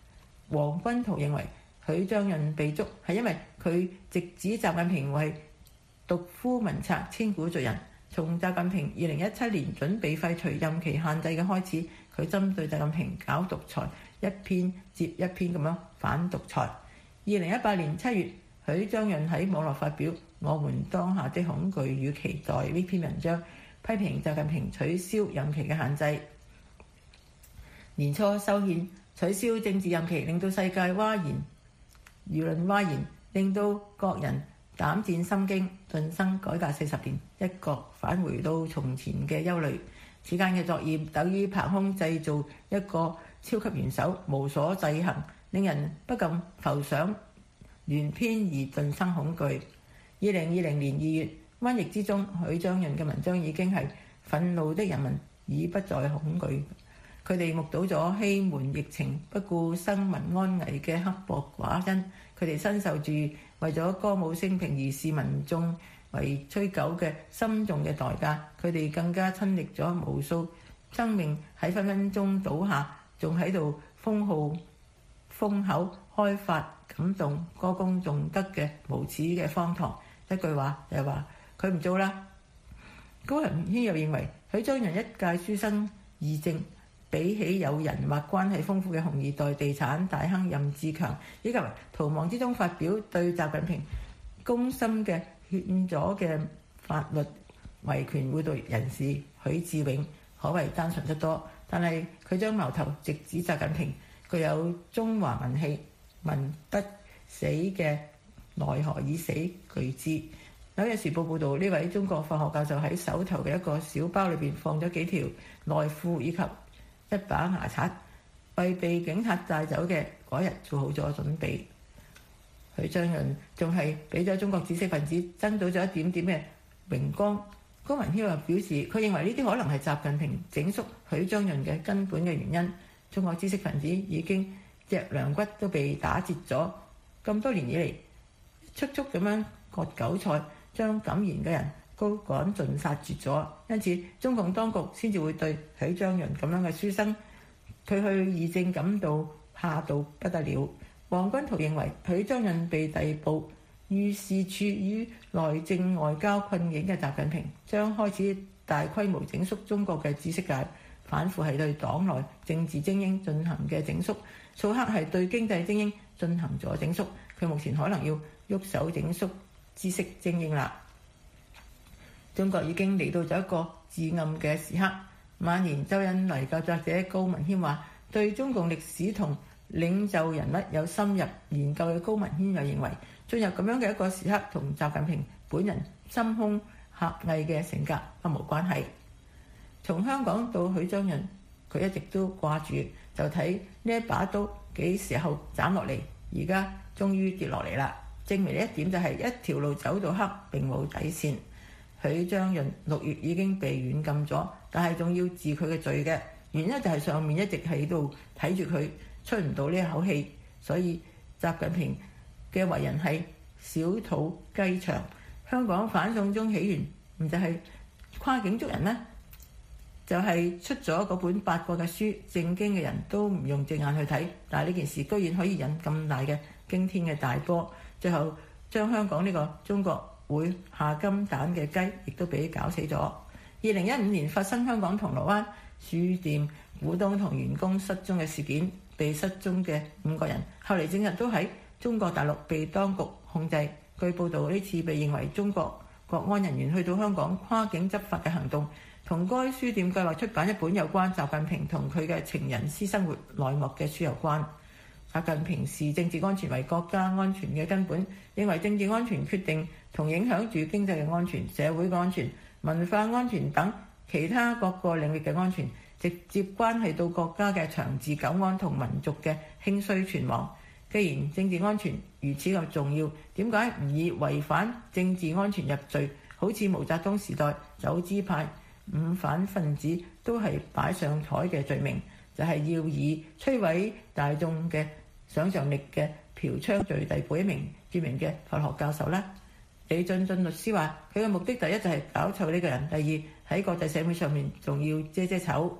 黃君圖認為許章潤被捉係因為佢直指習近平為獨夫民策、千古罪人。從習近平二零一七年準備廢除任期限制嘅開始，佢針對習近平搞獨裁，一篇接一篇咁樣反獨裁。二零一八年七月，許章潤喺網絡發表《我們當下的恐懼與期待》呢篇文章，批評習近平取消任期嘅限制。年初修憲取消政治任期，令到世界譁然，輿論譁然，令到國人膽戰心驚，頓生改革四十年一國返回到從前嘅憂慮。此間嘅作業等於憑空製造一個超級元首，無所制衡，令人不禁浮想聯翩而頓生恐懼。二零二零年二月，瘟疫之中，許章潤嘅文章已經係憤怒的人民已不再恐懼。佢哋目睹咗欺瞞疫情、不顧生民安危嘅刻薄寡恩，佢哋身受住為咗歌舞升平而視民眾為追究嘅深重嘅代價，佢哋更加親歷咗無數生命喺分分鐘倒下，仲喺度封號封口開發感動歌功頌德嘅無恥嘅荒唐。一句話就係話佢唔做啦。高行軒又認為許章潤一介書生議政，比起有人或關係豐富嘅紅二代地產大亨任志強，以及逃亡之中發表對習近平公心嘅勸阻嘅法律維權活動人士許志永，可謂單純得多。但係佢將矛頭直指習近平，具有中華民氣、民不死嘅奈何已死巨資。紐約時報報導，呢位中國法學教授喺手頭嘅一個小包裏邊放咗幾條內褲以及一把牙刷，為被警察帶走嘅嗰日做好咗準備。許章潤仲係俾咗中國知識分子爭到咗一點點嘅榮光。高文軒又表示，佢認為呢啲可能係習近平整肅許章潤嘅根本嘅原因。中國知識分子已經隻梁骨都被打折咗，咁多年以嚟速速咁樣割韭菜，將敢言嘅人高趕盡殺絕咗。因此中共當局先至會對許章潤咁樣嘅書生，佢去議政感到怕到不得了。黃君圖認為許章潤被逮捕，預示處於內政外交困境嘅習近平將開始大規模整肅中國嘅知識界，反腐係對黨內政治精英進行嘅整肅，蘇克係對經濟精英進行咗整肅，佢目前可能要喐手整肅知識精英啦。中國已經嚟到咗一個至暗嘅時刻。晚年周恩來教作者高文軒話，對中共歷史同領袖人物有深入研究嘅高文軒又認為，進入咁樣嘅一個時刻同習近平本人心胸狹隘嘅性格不無關係。從香港到許章潤，佢一直都掛住，就睇呢一把刀幾時候斬落嚟，而家終於跌落嚟啦。證明呢一點就係一條路走到黑並冇底線。許章潤六月已經被軟禁咗，但係仲要治佢嘅罪嘅原因就係上面一直喺度睇住佢出唔到呢一口氣，所以習近平嘅為人係小肚雞腸。香港反送中起源唔就係跨境捉人咩？就係、是、出咗嗰本八國嘅書，正經嘅人都唔用隻眼去睇，但係呢件事居然可以引咁大嘅驚天嘅大波，最後將香港呢個中國會下金蛋嘅雞亦都俾搞死咗。二零一五年發生香港銅鑼灣書店股東同員工失蹤嘅事件，被失蹤嘅五個人後嚟證實都喺中國大陸被當局控制。據報道，呢次被認為中國國安人員去到香港跨境執法嘅行動，同該書店計劃出版一本有關習近平同佢嘅情人私生活內幕嘅書有關。習近平視政治安全為國家安全嘅根本，認為政治安全決定同影響住經濟嘅安全、社會嘅安全、文化安全等其他各個領域嘅安全，直接關係到國家嘅長治久安同民族嘅興衰存亡。既然政治安全如此咁重要，點解唔以違反政治安全入罪？好似毛澤東時代走資派五反分子都係擺上台嘅罪名，就係、是、要以摧毀大眾嘅想像力嘅嫖娼罪逮捕一名著名嘅法學教授啦。李進進律師話：佢嘅目的第一就係搞臭呢個人，第二喺國際社會上面仲要遮遮醜。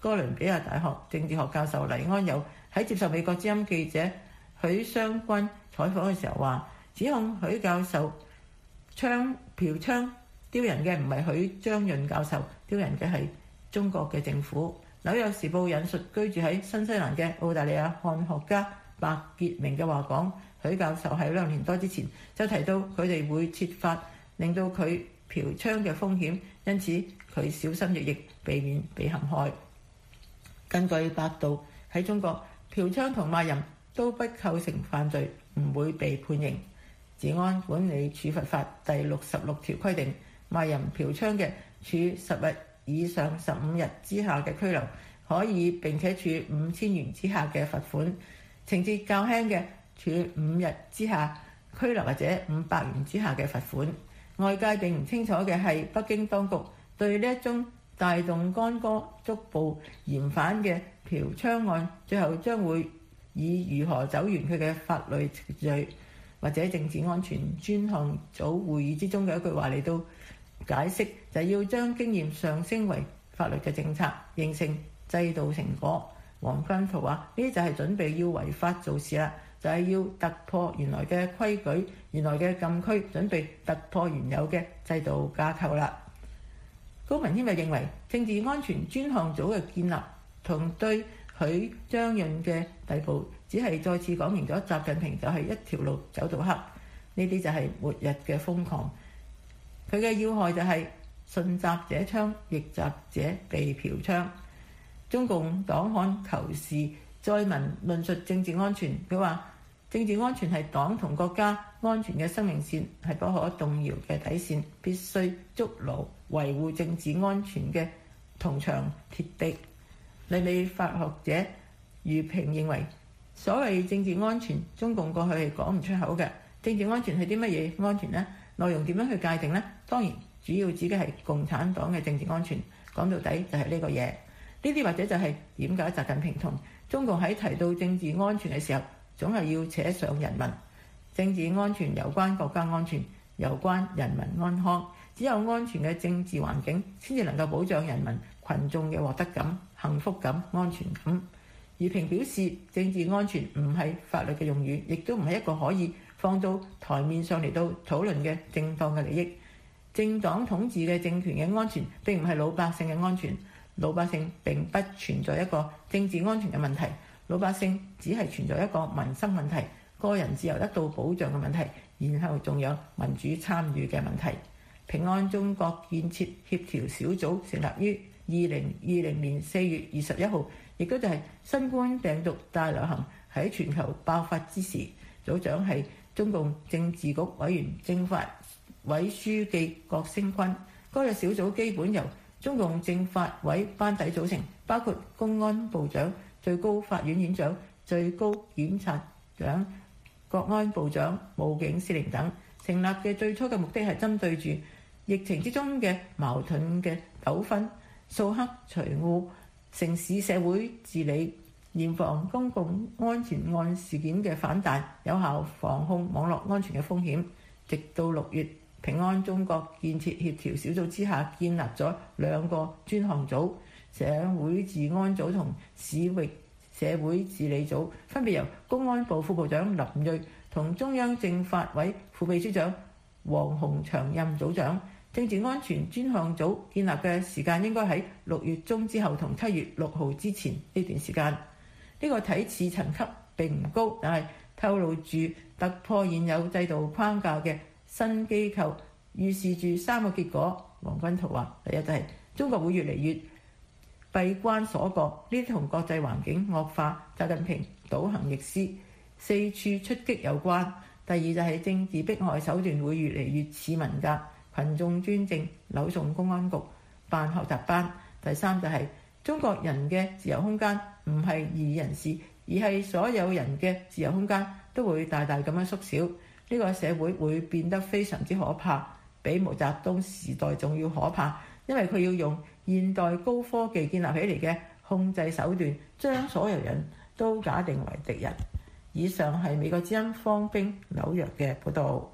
哥倫比亞大學政治學教授黎安友喺接受美國之音記者許湘君採訪嘅時候話，指控許教授槍嫖娼刁人嘅唔係許章潤教授，刁人嘅係中國嘅政府。紐約時報引述居住喺新西蘭嘅澳大利亞漢學家白傑明嘅話講，許教授喺兩年多之前就提到佢哋會設法令到佢嫖娼嘅風險，因此佢小心翼翼避免被陷害。根據百度，喺中國嫖娼同賣淫都不構成犯罪，唔會被判刑。治安管理處罰法第六十六條規定，賣淫嫖娼嘅處十日以上十五日之下嘅拘留，可以並且處五千元之下嘅罰款；情節較輕嘅，處五日之下拘留或者五百元之下嘅罰款。外界並唔清楚嘅係，北京當局對呢一宗帶動干戈捉捕嫌犯嘅嫖娼案，最後將會以如何走完佢嘅法律程序或者政治安全專項組會議之中嘅一句話嚟到解釋，就係要將經驗上升為法律嘅政策，形成制度成果。黃君圖話：呢啲就係準備要違法做事啦，就係要突破原來嘅規矩、原來嘅禁區，準備突破原有嘅制度架構啦。高文謙又認為，政治安全專項組嘅建立同對許章潤嘅逮捕，只係再次講明咗習近平就係一條路走到黑，呢啲就係末日嘅瘋狂。佢嘅要害就係順襲者昌，逆襲者被嫖娼。中共黨刊求是再文論述政治安全，佢話政治安全係黨同國家安全嘅生命線，係不可動搖嘅底線，必須築牢維護政治安全嘅銅牆鐵壁。倫理法學者余平認為，所謂政治安全，中共過去係講唔出口嘅。政治安全係啲乜嘢安全呢？內容點樣去界定呢？當然主要指嘅係共產黨嘅政治安全。講到底就係呢個嘢。呢啲或者就係點解習近平同中共喺提到政治安全嘅時候，總係要扯上人民。政治安全有關國家安全，有關人民安康。只有安全嘅政治環境，先至能夠保障人民群眾嘅獲得感、幸福感、安全感。余平表示，政治安全唔係法律嘅用語，亦都唔係一個可以放到台面上嚟到討論嘅正當嘅利益。政黨統治嘅政權嘅安全並唔係老百姓嘅安全，老百姓並不存在一個政治安全嘅問題，老百姓只係存在一個民生問題、個人自由得到保障嘅問題，然後仲有民主參與嘅問題。平安中國建設協調小組成立於二零二零年四月二十一號，亦都就係新冠病毒大流行喺全球爆發之時，組長係中共政治局委員、政法委書記郭聲琨。該個小組基本由中共政法委班底組成，包括公安部長、最高法院院長、最高檢察長、國安部長、武警司令等。成立嘅最初嘅目的係針對住疫情之中嘅矛盾嘅糾紛，掃黑除惡、城市社會治理、嚴防公共安全案事件嘅反彈，有效防控網絡安全嘅風險。直到六月，平安中國建設協調小組之下建立咗兩個專項組，社會治安組同市域社會治理組，分別由公安部副部長林銳同中央政法委副秘書長黃鴻祥任組長。政治安全專項組建立嘅時間應該喺六月中之後同七月六號之前呢段時間。呢、這個睇似層級並唔高，但係透露住突破現有制度框架嘅新機構，預示住三個結果。黃君圖話：第一就係、是、中國會越嚟越閉關鎖國，呢啲同國際環境惡化、習近平倒行逆施、四處出擊有關。第二就係政治迫害手段會越嚟越似文革，群眾專政，扭送公安局辦學習班。第三就係、是、中國人嘅自由空間唔係異議人士，而係所有人嘅自由空間都會大大咁樣縮小。呢、這個社會會變得非常之可怕，比毛澤東時代仲要可怕，因為佢要用現代高科技建立起嚟嘅控制手段，將所有人都假定為敵人。以上係美國之音方冰紐約嘅報導。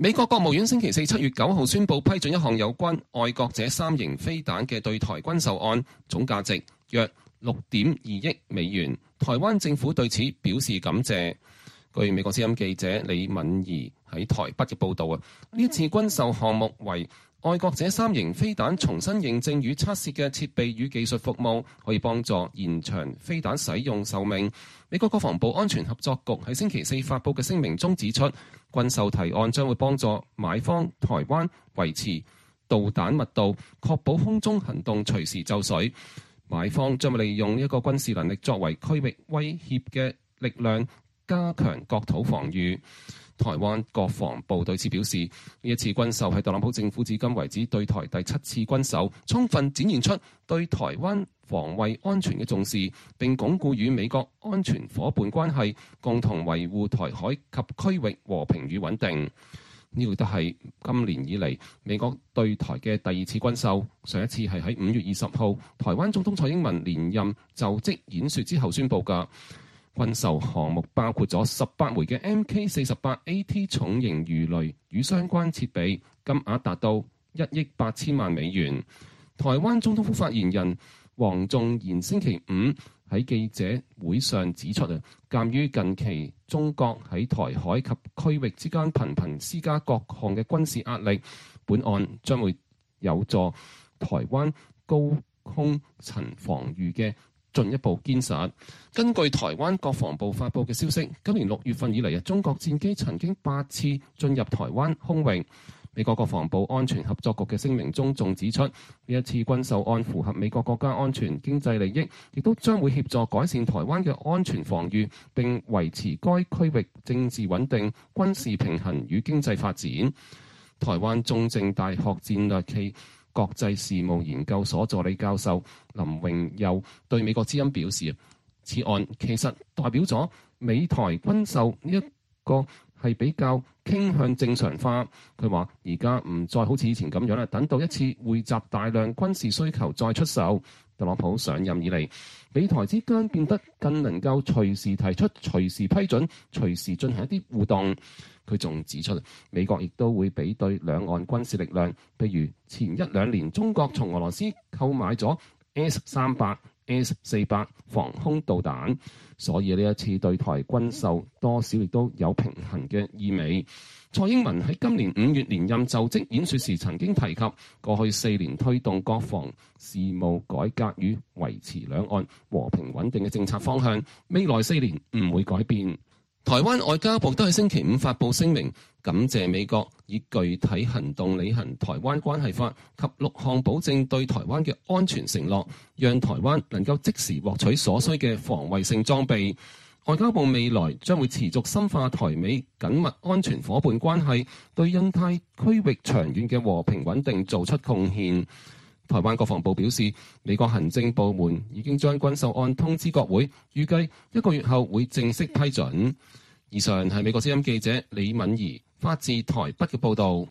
美國國務院星期四七月九號宣布批准一項有關愛國者三型飛彈嘅對台軍售案，總價值約六點二億美元。台灣政府對此表示感謝。據美國之音記者李敏儀喺台北嘅報導啊，呢一次軍售項目為愛國者三型飛彈重新認證與測試嘅設備與技術服務，可以幫助延長飛彈使用壽命。美國國防部安全合作局喺星期四發布嘅聲明中指出，軍售提案將會幫助買方台灣維持導彈密度，確保空中行動隨時就緒。買方將會利用一個軍事能力作為區域威脅嘅力量，加強國土防禦。台灣國防部對此表示，呢一次軍售係特朗普政府至今為止對台第七次軍售，充分展現出對台灣防衛安全嘅重視，並鞏固與美國安全夥伴關係，共同維護台海及區域和平與穩定。呢個都係今年以嚟美國對台嘅第二次軍售，上一次係喺五月二十號，台灣總統蔡英文連任就職演說之後宣布㗎。軍售項目包括咗十八枚嘅 M K 四十八 A T 重型魚雷與相關設備，金額達到一億八千萬美元。台灣總統府發言人黃仲賢星期五喺記者會上指出啊，鑑於近期中國喺台海及區域之間頻頻施加各項嘅軍事壓力，本案將會有助台灣高空層防禦嘅進一步堅實。根據台灣國防部發布嘅消息，今年六月份以嚟啊，中國戰機曾經八次進入台灣空域。美國國防部安全合作局嘅聲明中仲指出，呢一次軍售案符合美國國家安全、經濟利益，亦都將會協助改善台灣嘅安全防禦，並維持該區域政治穩定、軍事平衡與經濟發展。台灣中正大學戰略暨國際事務研究所助理教授林榮佑對美國之音表示，此案其實代表咗美台軍售呢一個係比較傾向正常化。佢話而家唔再好似以前咁樣啦，等到一次匯集大量軍事需求再出售。特朗普上任以嚟，美台之間變得更能夠隨時提出、隨時批准、隨時進行一啲互動。佢仲指出，美國亦都會比對兩岸軍事力量，譬如前一兩年中國從俄羅斯購買咗 S 三百、S 四百防空導彈，所以呢一次對台軍售多少亦都有平衡嘅意味。蔡英文喺今年五月連任就職演說時曾經提及，過去四年推動國防事務改革與維持兩岸和平穩定嘅政策方向，未來四年唔會改變。台灣外交部都喺星期五發布聲明，感謝美國以具體行動履行《台灣關係法》及六項保證對台灣嘅安全承諾，讓台灣能夠即時獲取所需嘅防衛性裝備。外交部未來將會持續深化台美緊密安全夥伴關係，對印太區域長遠嘅和平穩定做出貢獻。台灣國防部表示，美國行政部門已經將軍售案通知國會，預計一個月後會正式批准。以上係美國之音記者李敏儀發自台北嘅報導。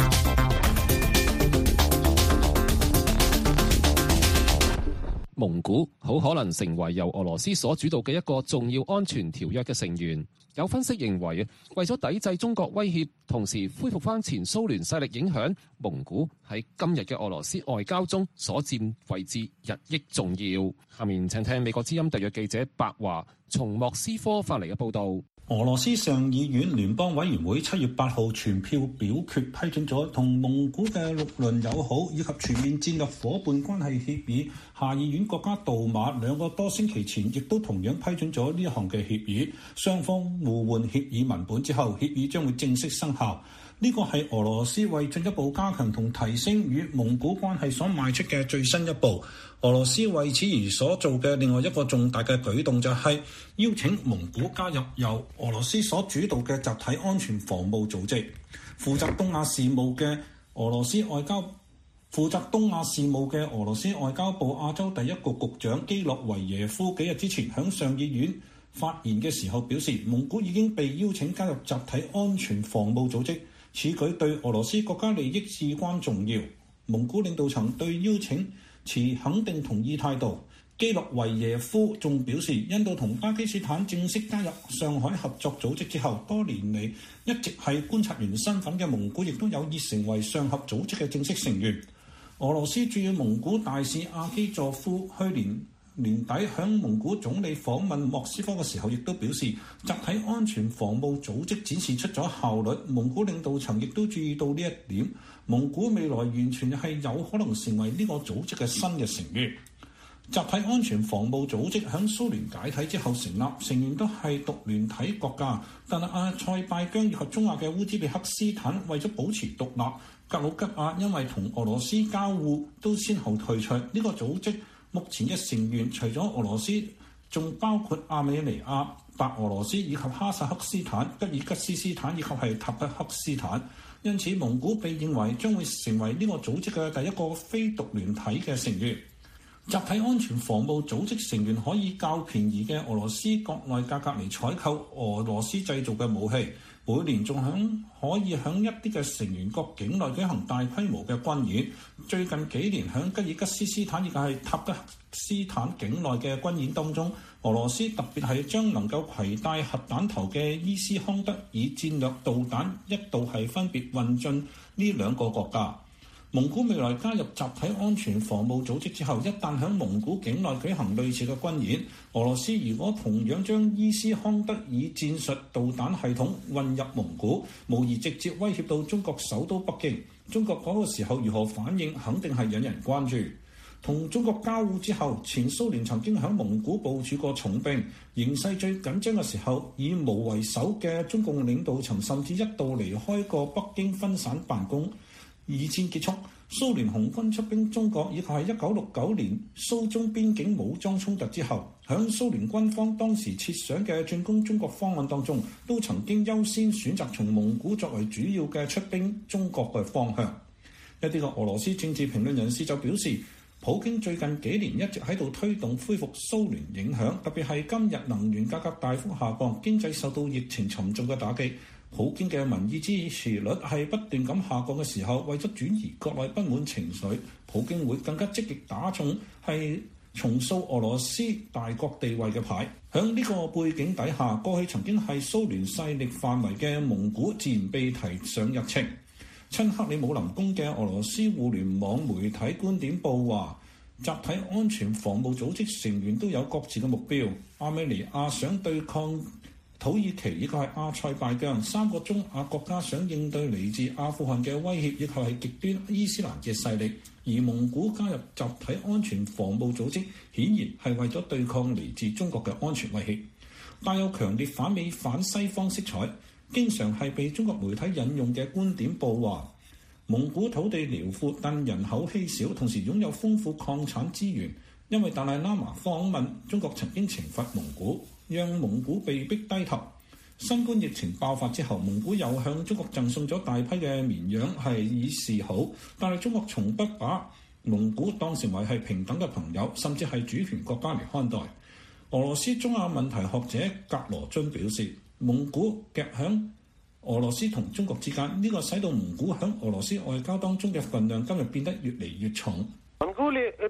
蒙古好可能成為由俄羅斯所主導嘅一個重要安全條約嘅成員。有分析認為，為咗抵制中國威脅，同時恢復翻前蘇聯勢力影響，蒙古喺今日嘅俄羅斯外交中所佔位置日益重要。下面請聽美國之音特約記者白華從莫斯科發嚟嘅報導。 俄羅斯上議院聯邦委員會七月八號全票表決批准咗同蒙古嘅六輪友好以及全面戰略夥伴關係協議。下議院國家杜馬兩個多星期前亦都同樣批准咗呢一項嘅協議，雙方互換協議文本之後，協議將會正式生效。呢個係俄羅斯為進一步加強同提升與蒙古關係所邁出嘅最新一步。俄羅斯為此而所做嘅另外一個重大嘅舉動就係邀請蒙古加入由俄羅斯所主導嘅集體安全防務組織。負責東亞事務嘅俄羅斯外交負責東亞事務嘅俄羅斯外交部亞洲第一局局長基洛維耶夫幾日之前響上議院發言嘅時候表示，蒙古已經被邀請加入集體安全防務組織，此舉對俄羅斯國家利益至關重要。蒙古領導層對邀請持肯定同意態度， 基洛維耶夫仲表示，印度同巴基斯坦正式加入上海合作組織之後，多年嚟一直係觀察員身份嘅蒙古亦都有意成為上合組織嘅正式成員。俄羅斯駐蒙古大使阿基佐夫去年年底向蒙古總理訪問莫斯科嘅時候，亦都表示集體安全防務組織展示出咗效率。蒙古領導層亦都注意到呢一點，蒙古未來完全係有可能成為呢個組織嘅新嘅成員。集體安全防務組織響蘇聯解體之後成立，成員都係獨聯體國家，但係阿塞拜疆以及中亞嘅烏茲別克斯坦為咗保持獨立，格魯吉亞因為同俄羅斯交互都先後退出呢個組織。目前嘅成員除咗俄羅斯，仲包括亞美尼亞、白俄羅斯以及哈薩克斯坦、吉爾吉斯斯坦以及係塔吉克斯坦。因此，蒙古被認為將會成為呢個組織嘅第一個非獨聯體嘅成員。集體安全防務組織成員可以較便宜嘅俄羅斯國內價格嚟採購俄羅斯製造嘅武器，每年仲響可以響一啲嘅成員國境內舉行大規模嘅軍演。最近幾年響吉爾吉斯斯坦以及係塔吉克斯坦境內嘅軍演當中，俄羅斯特別係將能夠攜帶核彈頭嘅伊斯康德爾戰略導彈一度係分別運進呢兩個國家。蒙古未來加入集體安全防務組織之後，一旦喺蒙古境內舉行類似嘅軍演，俄羅斯如果同樣將伊斯康德爾戰術導彈系統運入蒙古，無疑直接威脅到中國首都北京。中國嗰個時候如何反應，肯定係引人關注。同中國交互之後，前蘇聯曾經喺蒙古部署過重兵，形勢最緊張嘅時候，以毛為首嘅中共領導層甚至一度離開過北京分散辦公。二戰結束，蘇聯紅軍出兵中國，以及係一九六九年蘇中邊境武裝衝突之後，響蘇聯軍方當時設想嘅進攻中國方案當中，都曾經優先選擇從蒙古作為主要嘅出兵中國嘅方向。一啲嘅俄羅斯政治評論人士就表示，普京最近幾年一直喺度推動恢復蘇聯影響，特別係今日能源價格大幅下降，經濟受到疫情沉重嘅打擊。普京嘅民意支持率係不斷咁下降嘅時候，為咗轉移國內不滿情緒，普京會更加積極打中係重塑俄羅斯大國地位嘅牌。響呢個背景底下，過去曾經係蘇聯勢力範圍嘅蒙古自然被提上日程。親克里姆林宮嘅俄羅斯互聯網媒體觀點報話，集體安全防務組織成員都有各自嘅目標。亞美尼亞想對抗土耳其以及係阿塞拜疆三個中亞國家，想應對嚟自阿富汗嘅威脅，以及係極端伊斯蘭嘅勢力。而蒙古加入集體安全防務組織，顯然係為咗對抗嚟自中國嘅安全威脅，帶有強烈反美反西方色彩。經常係被中國媒體引用嘅觀點報話，蒙古土地遼闊，但人口稀少，同時擁有豐富礦產資源。因為達賴喇嘛訪問中國，曾經懲罰蒙古，讓蒙古被逼低頭。新冠疫情爆發之後，蒙古又向中國贈送咗大批嘅綿羊，係以示好。但係中國從不把蒙古當成為係平等嘅朋友，甚至係主權國家嚟看待。俄羅斯中亞問題學者格羅津表示，蒙古夾響俄羅斯同中國之間，呢個使到蒙古響俄羅斯外交當中嘅分量今日變得越嚟越重。格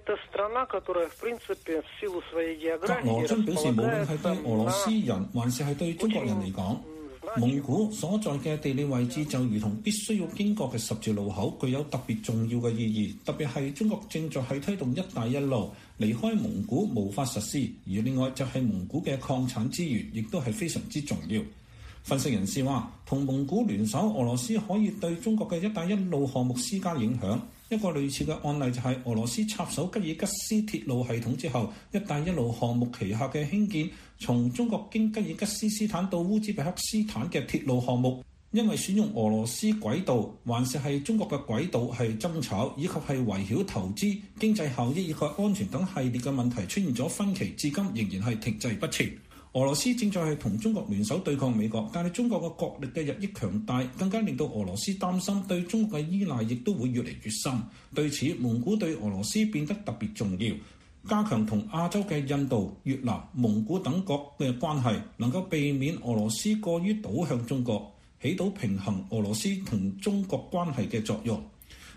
羅津表示，無論係對俄羅斯人還是係對中國人嚟講，蒙古所在嘅地理位置就如同必須要經過嘅十字路口，具有特別重要嘅意義。特別係中國正在係推動一帶一路，離開蒙古無法實施。而另外就係蒙古嘅礦產資源，亦都係非常之重要。分析人士話，同蒙古聯手，俄羅斯可以對中國嘅一帶一路項目施加影響。一個類似嘅案例就係俄羅斯插手吉爾吉斯鐵路系統之後，一帶一路項目旗下嘅興建從中國經吉爾吉斯斯坦到烏茲別克斯坦嘅鐵路項目，因為選用俄羅斯軌道還是係中國嘅軌道係爭吵，以及係圍繞投資、經濟效益以及安全等系列嘅問題出現咗分歧，至今仍然係停滯不前。俄羅斯正在係同中國聯手對抗美國，但係中國嘅國力嘅日益強大，更加令到俄羅斯擔心對中國嘅依賴亦都會越嚟越深。對此，蒙古對俄羅斯變得特別重要，加強同亞洲嘅印度、越南、蒙古等國嘅關係，能夠避免俄羅斯過於倒向中國，起到平衡俄羅斯同中國關係嘅作用。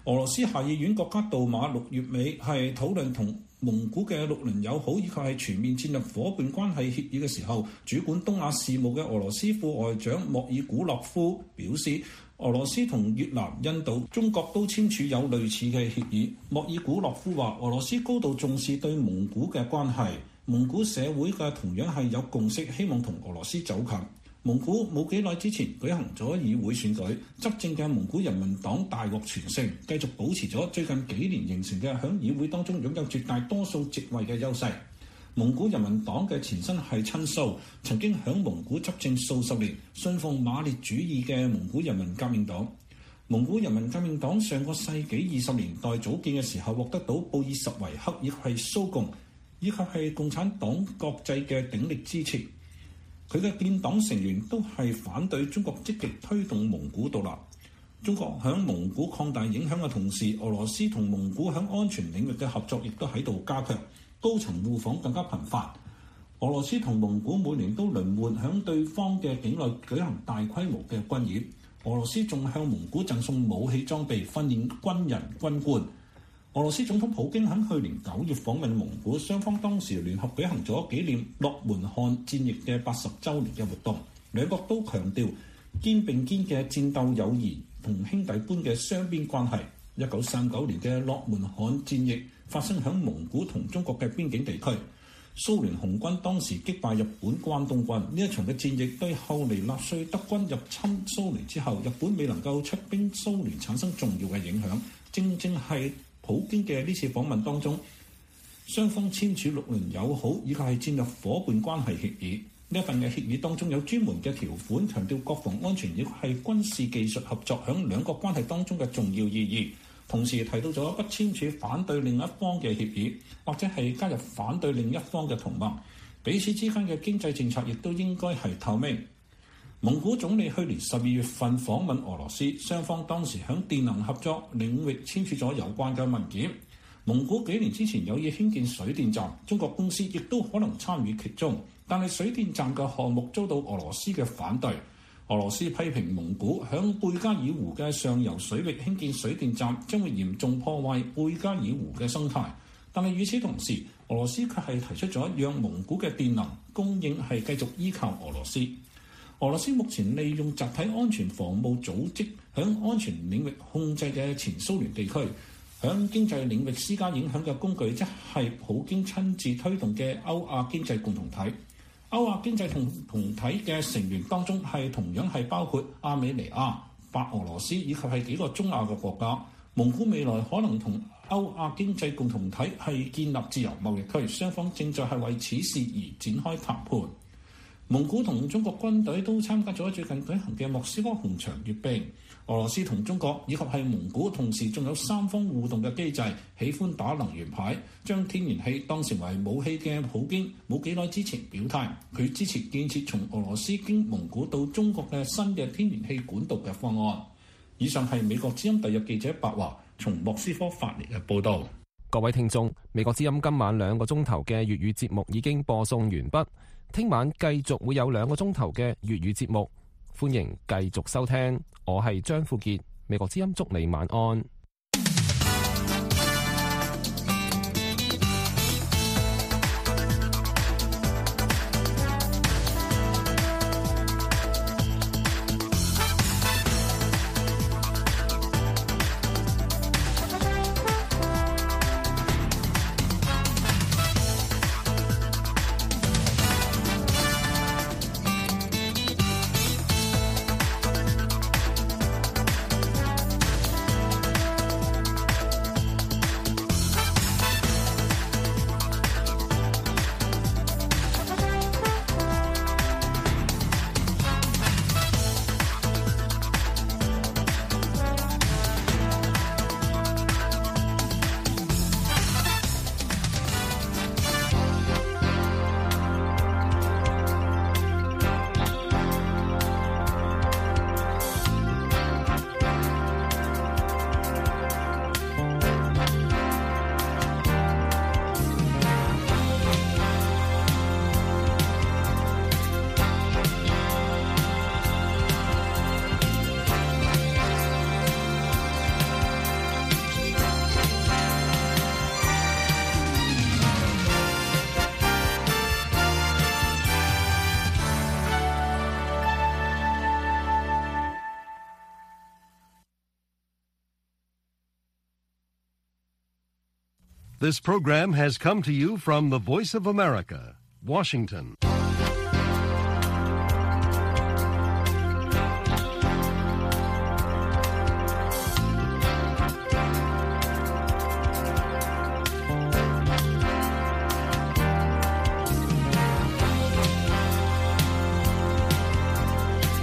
俄羅斯下議院國家杜馬六月尾係討論同蒙古嘅六鄰友好以及係全面戰略夥伴關係協議嘅時候，主管東亞事務嘅俄羅斯副外長莫爾古諾夫表示，俄羅斯同越南、印度、中國都簽署有類似嘅協議。莫爾古諾夫話，俄羅斯高度重視對蒙古嘅關係，蒙古社會嘅同樣係有共識，希望同俄羅斯走近。蒙古冇幾耐之前舉行咗議會選舉，執政嘅蒙古人民黨大獲全勝，繼續保持咗最近幾年形成嘅響議會當中擁有絕大多數席位嘅優勢。蒙古人民黨嘅前身係親蘇，曾經響蒙古執政數十年，信奉馬列主義嘅蒙古人民革命黨。蒙古人民革命黨上個世紀二十年代組建嘅時候，獲得到布爾什維克以及係蘇共以及係共產黨國際嘅鼎力支持。佢嘅建黨成員都係反對中國積極推動蒙古獨立。中國響蒙古擴大影響嘅同時，俄羅斯同蒙古響安全領域嘅合作亦都喺度加強，高層互訪更加頻繁。俄羅斯同蒙古每年都輪換響對方嘅境內舉行大規模嘅軍演。俄羅斯仲向蒙古贈送武器裝備，訓練軍人軍官。俄羅斯總統普京喺去年九月訪問蒙古，雙方當時聯合舉行咗紀念諾門漢戰役嘅八十週年嘅活動。兩國都強調肩並肩嘅戰鬥友誼同兄弟般嘅雙邊關係。一九三九年嘅諾門漢戰役發生喺蒙古同中國嘅邊境地區，蘇聯紅軍當時擊敗日本關東軍。呢一場嘅戰役對後嚟納粹德軍入侵蘇聯之後，日本未能夠出兵蘇聯產生重要嘅影響。正正係普京嘅呢次訪問當中，雙方簽署六鄰友好以及係戰略夥伴關係協議。呢一份嘅協議當中有專門嘅條款，強調國防安全亦係軍事技術合作響兩國關係當中嘅重要意義。同時提到咗不簽署反對另一方嘅協議，或者係加入反對另一方嘅同盟。彼此之間嘅經濟政策亦都應該係透明。蒙古總理去年十二月份訪問俄羅斯，雙方當時喺電能合作領域簽署咗有關嘅文件。蒙古幾年之前有意興建水電站，中國公司亦都可能參與其中，但係水電站嘅項目遭到俄羅斯嘅反對。俄羅斯批評蒙古響貝加爾湖嘅上游水域興建水電站將會嚴重破壞貝加爾湖嘅生態，但係與此同時，俄羅斯卻係提出咗讓蒙古嘅電能供應係繼續依靠俄羅斯。俄羅斯目前利用集體安全防務組織響安全領域控制嘅前蘇聯地區，響經濟領域施加影響嘅工具，即係普京親自推動嘅歐亞經濟共同體。歐亞經濟共同體嘅成員當中係同樣係包括亞美尼亞、白俄羅斯以及係幾個中亞嘅國家。蒙古未來可能同歐亞經濟共同體係建立自由貿易區，雙方正在係為此事而展開談判。蒙古同中國軍隊都參加咗最近舉行嘅莫斯科紅場閱兵。俄羅斯同中國以及係蒙古同時仲有三方互動嘅機制，喜歡打能源牌，將天然氣當成為武器嘅普京冇幾耐之前表態，佢支持建設從俄羅斯經蒙古到中國嘅新嘅天然氣管道嘅方案。以上係美國之音特約記者白華從莫斯科發嚟嘅報導。 各位聽眾，美國之音今晚兩個鐘頭嘅粵語節目已經播送完畢。聽晚繼續會有兩個鐘頭嘅粵語節目，歡迎繼續收聽。我係張富傑，美國之音祝你晚安。 This program has come to you from the Voice of America, Washington.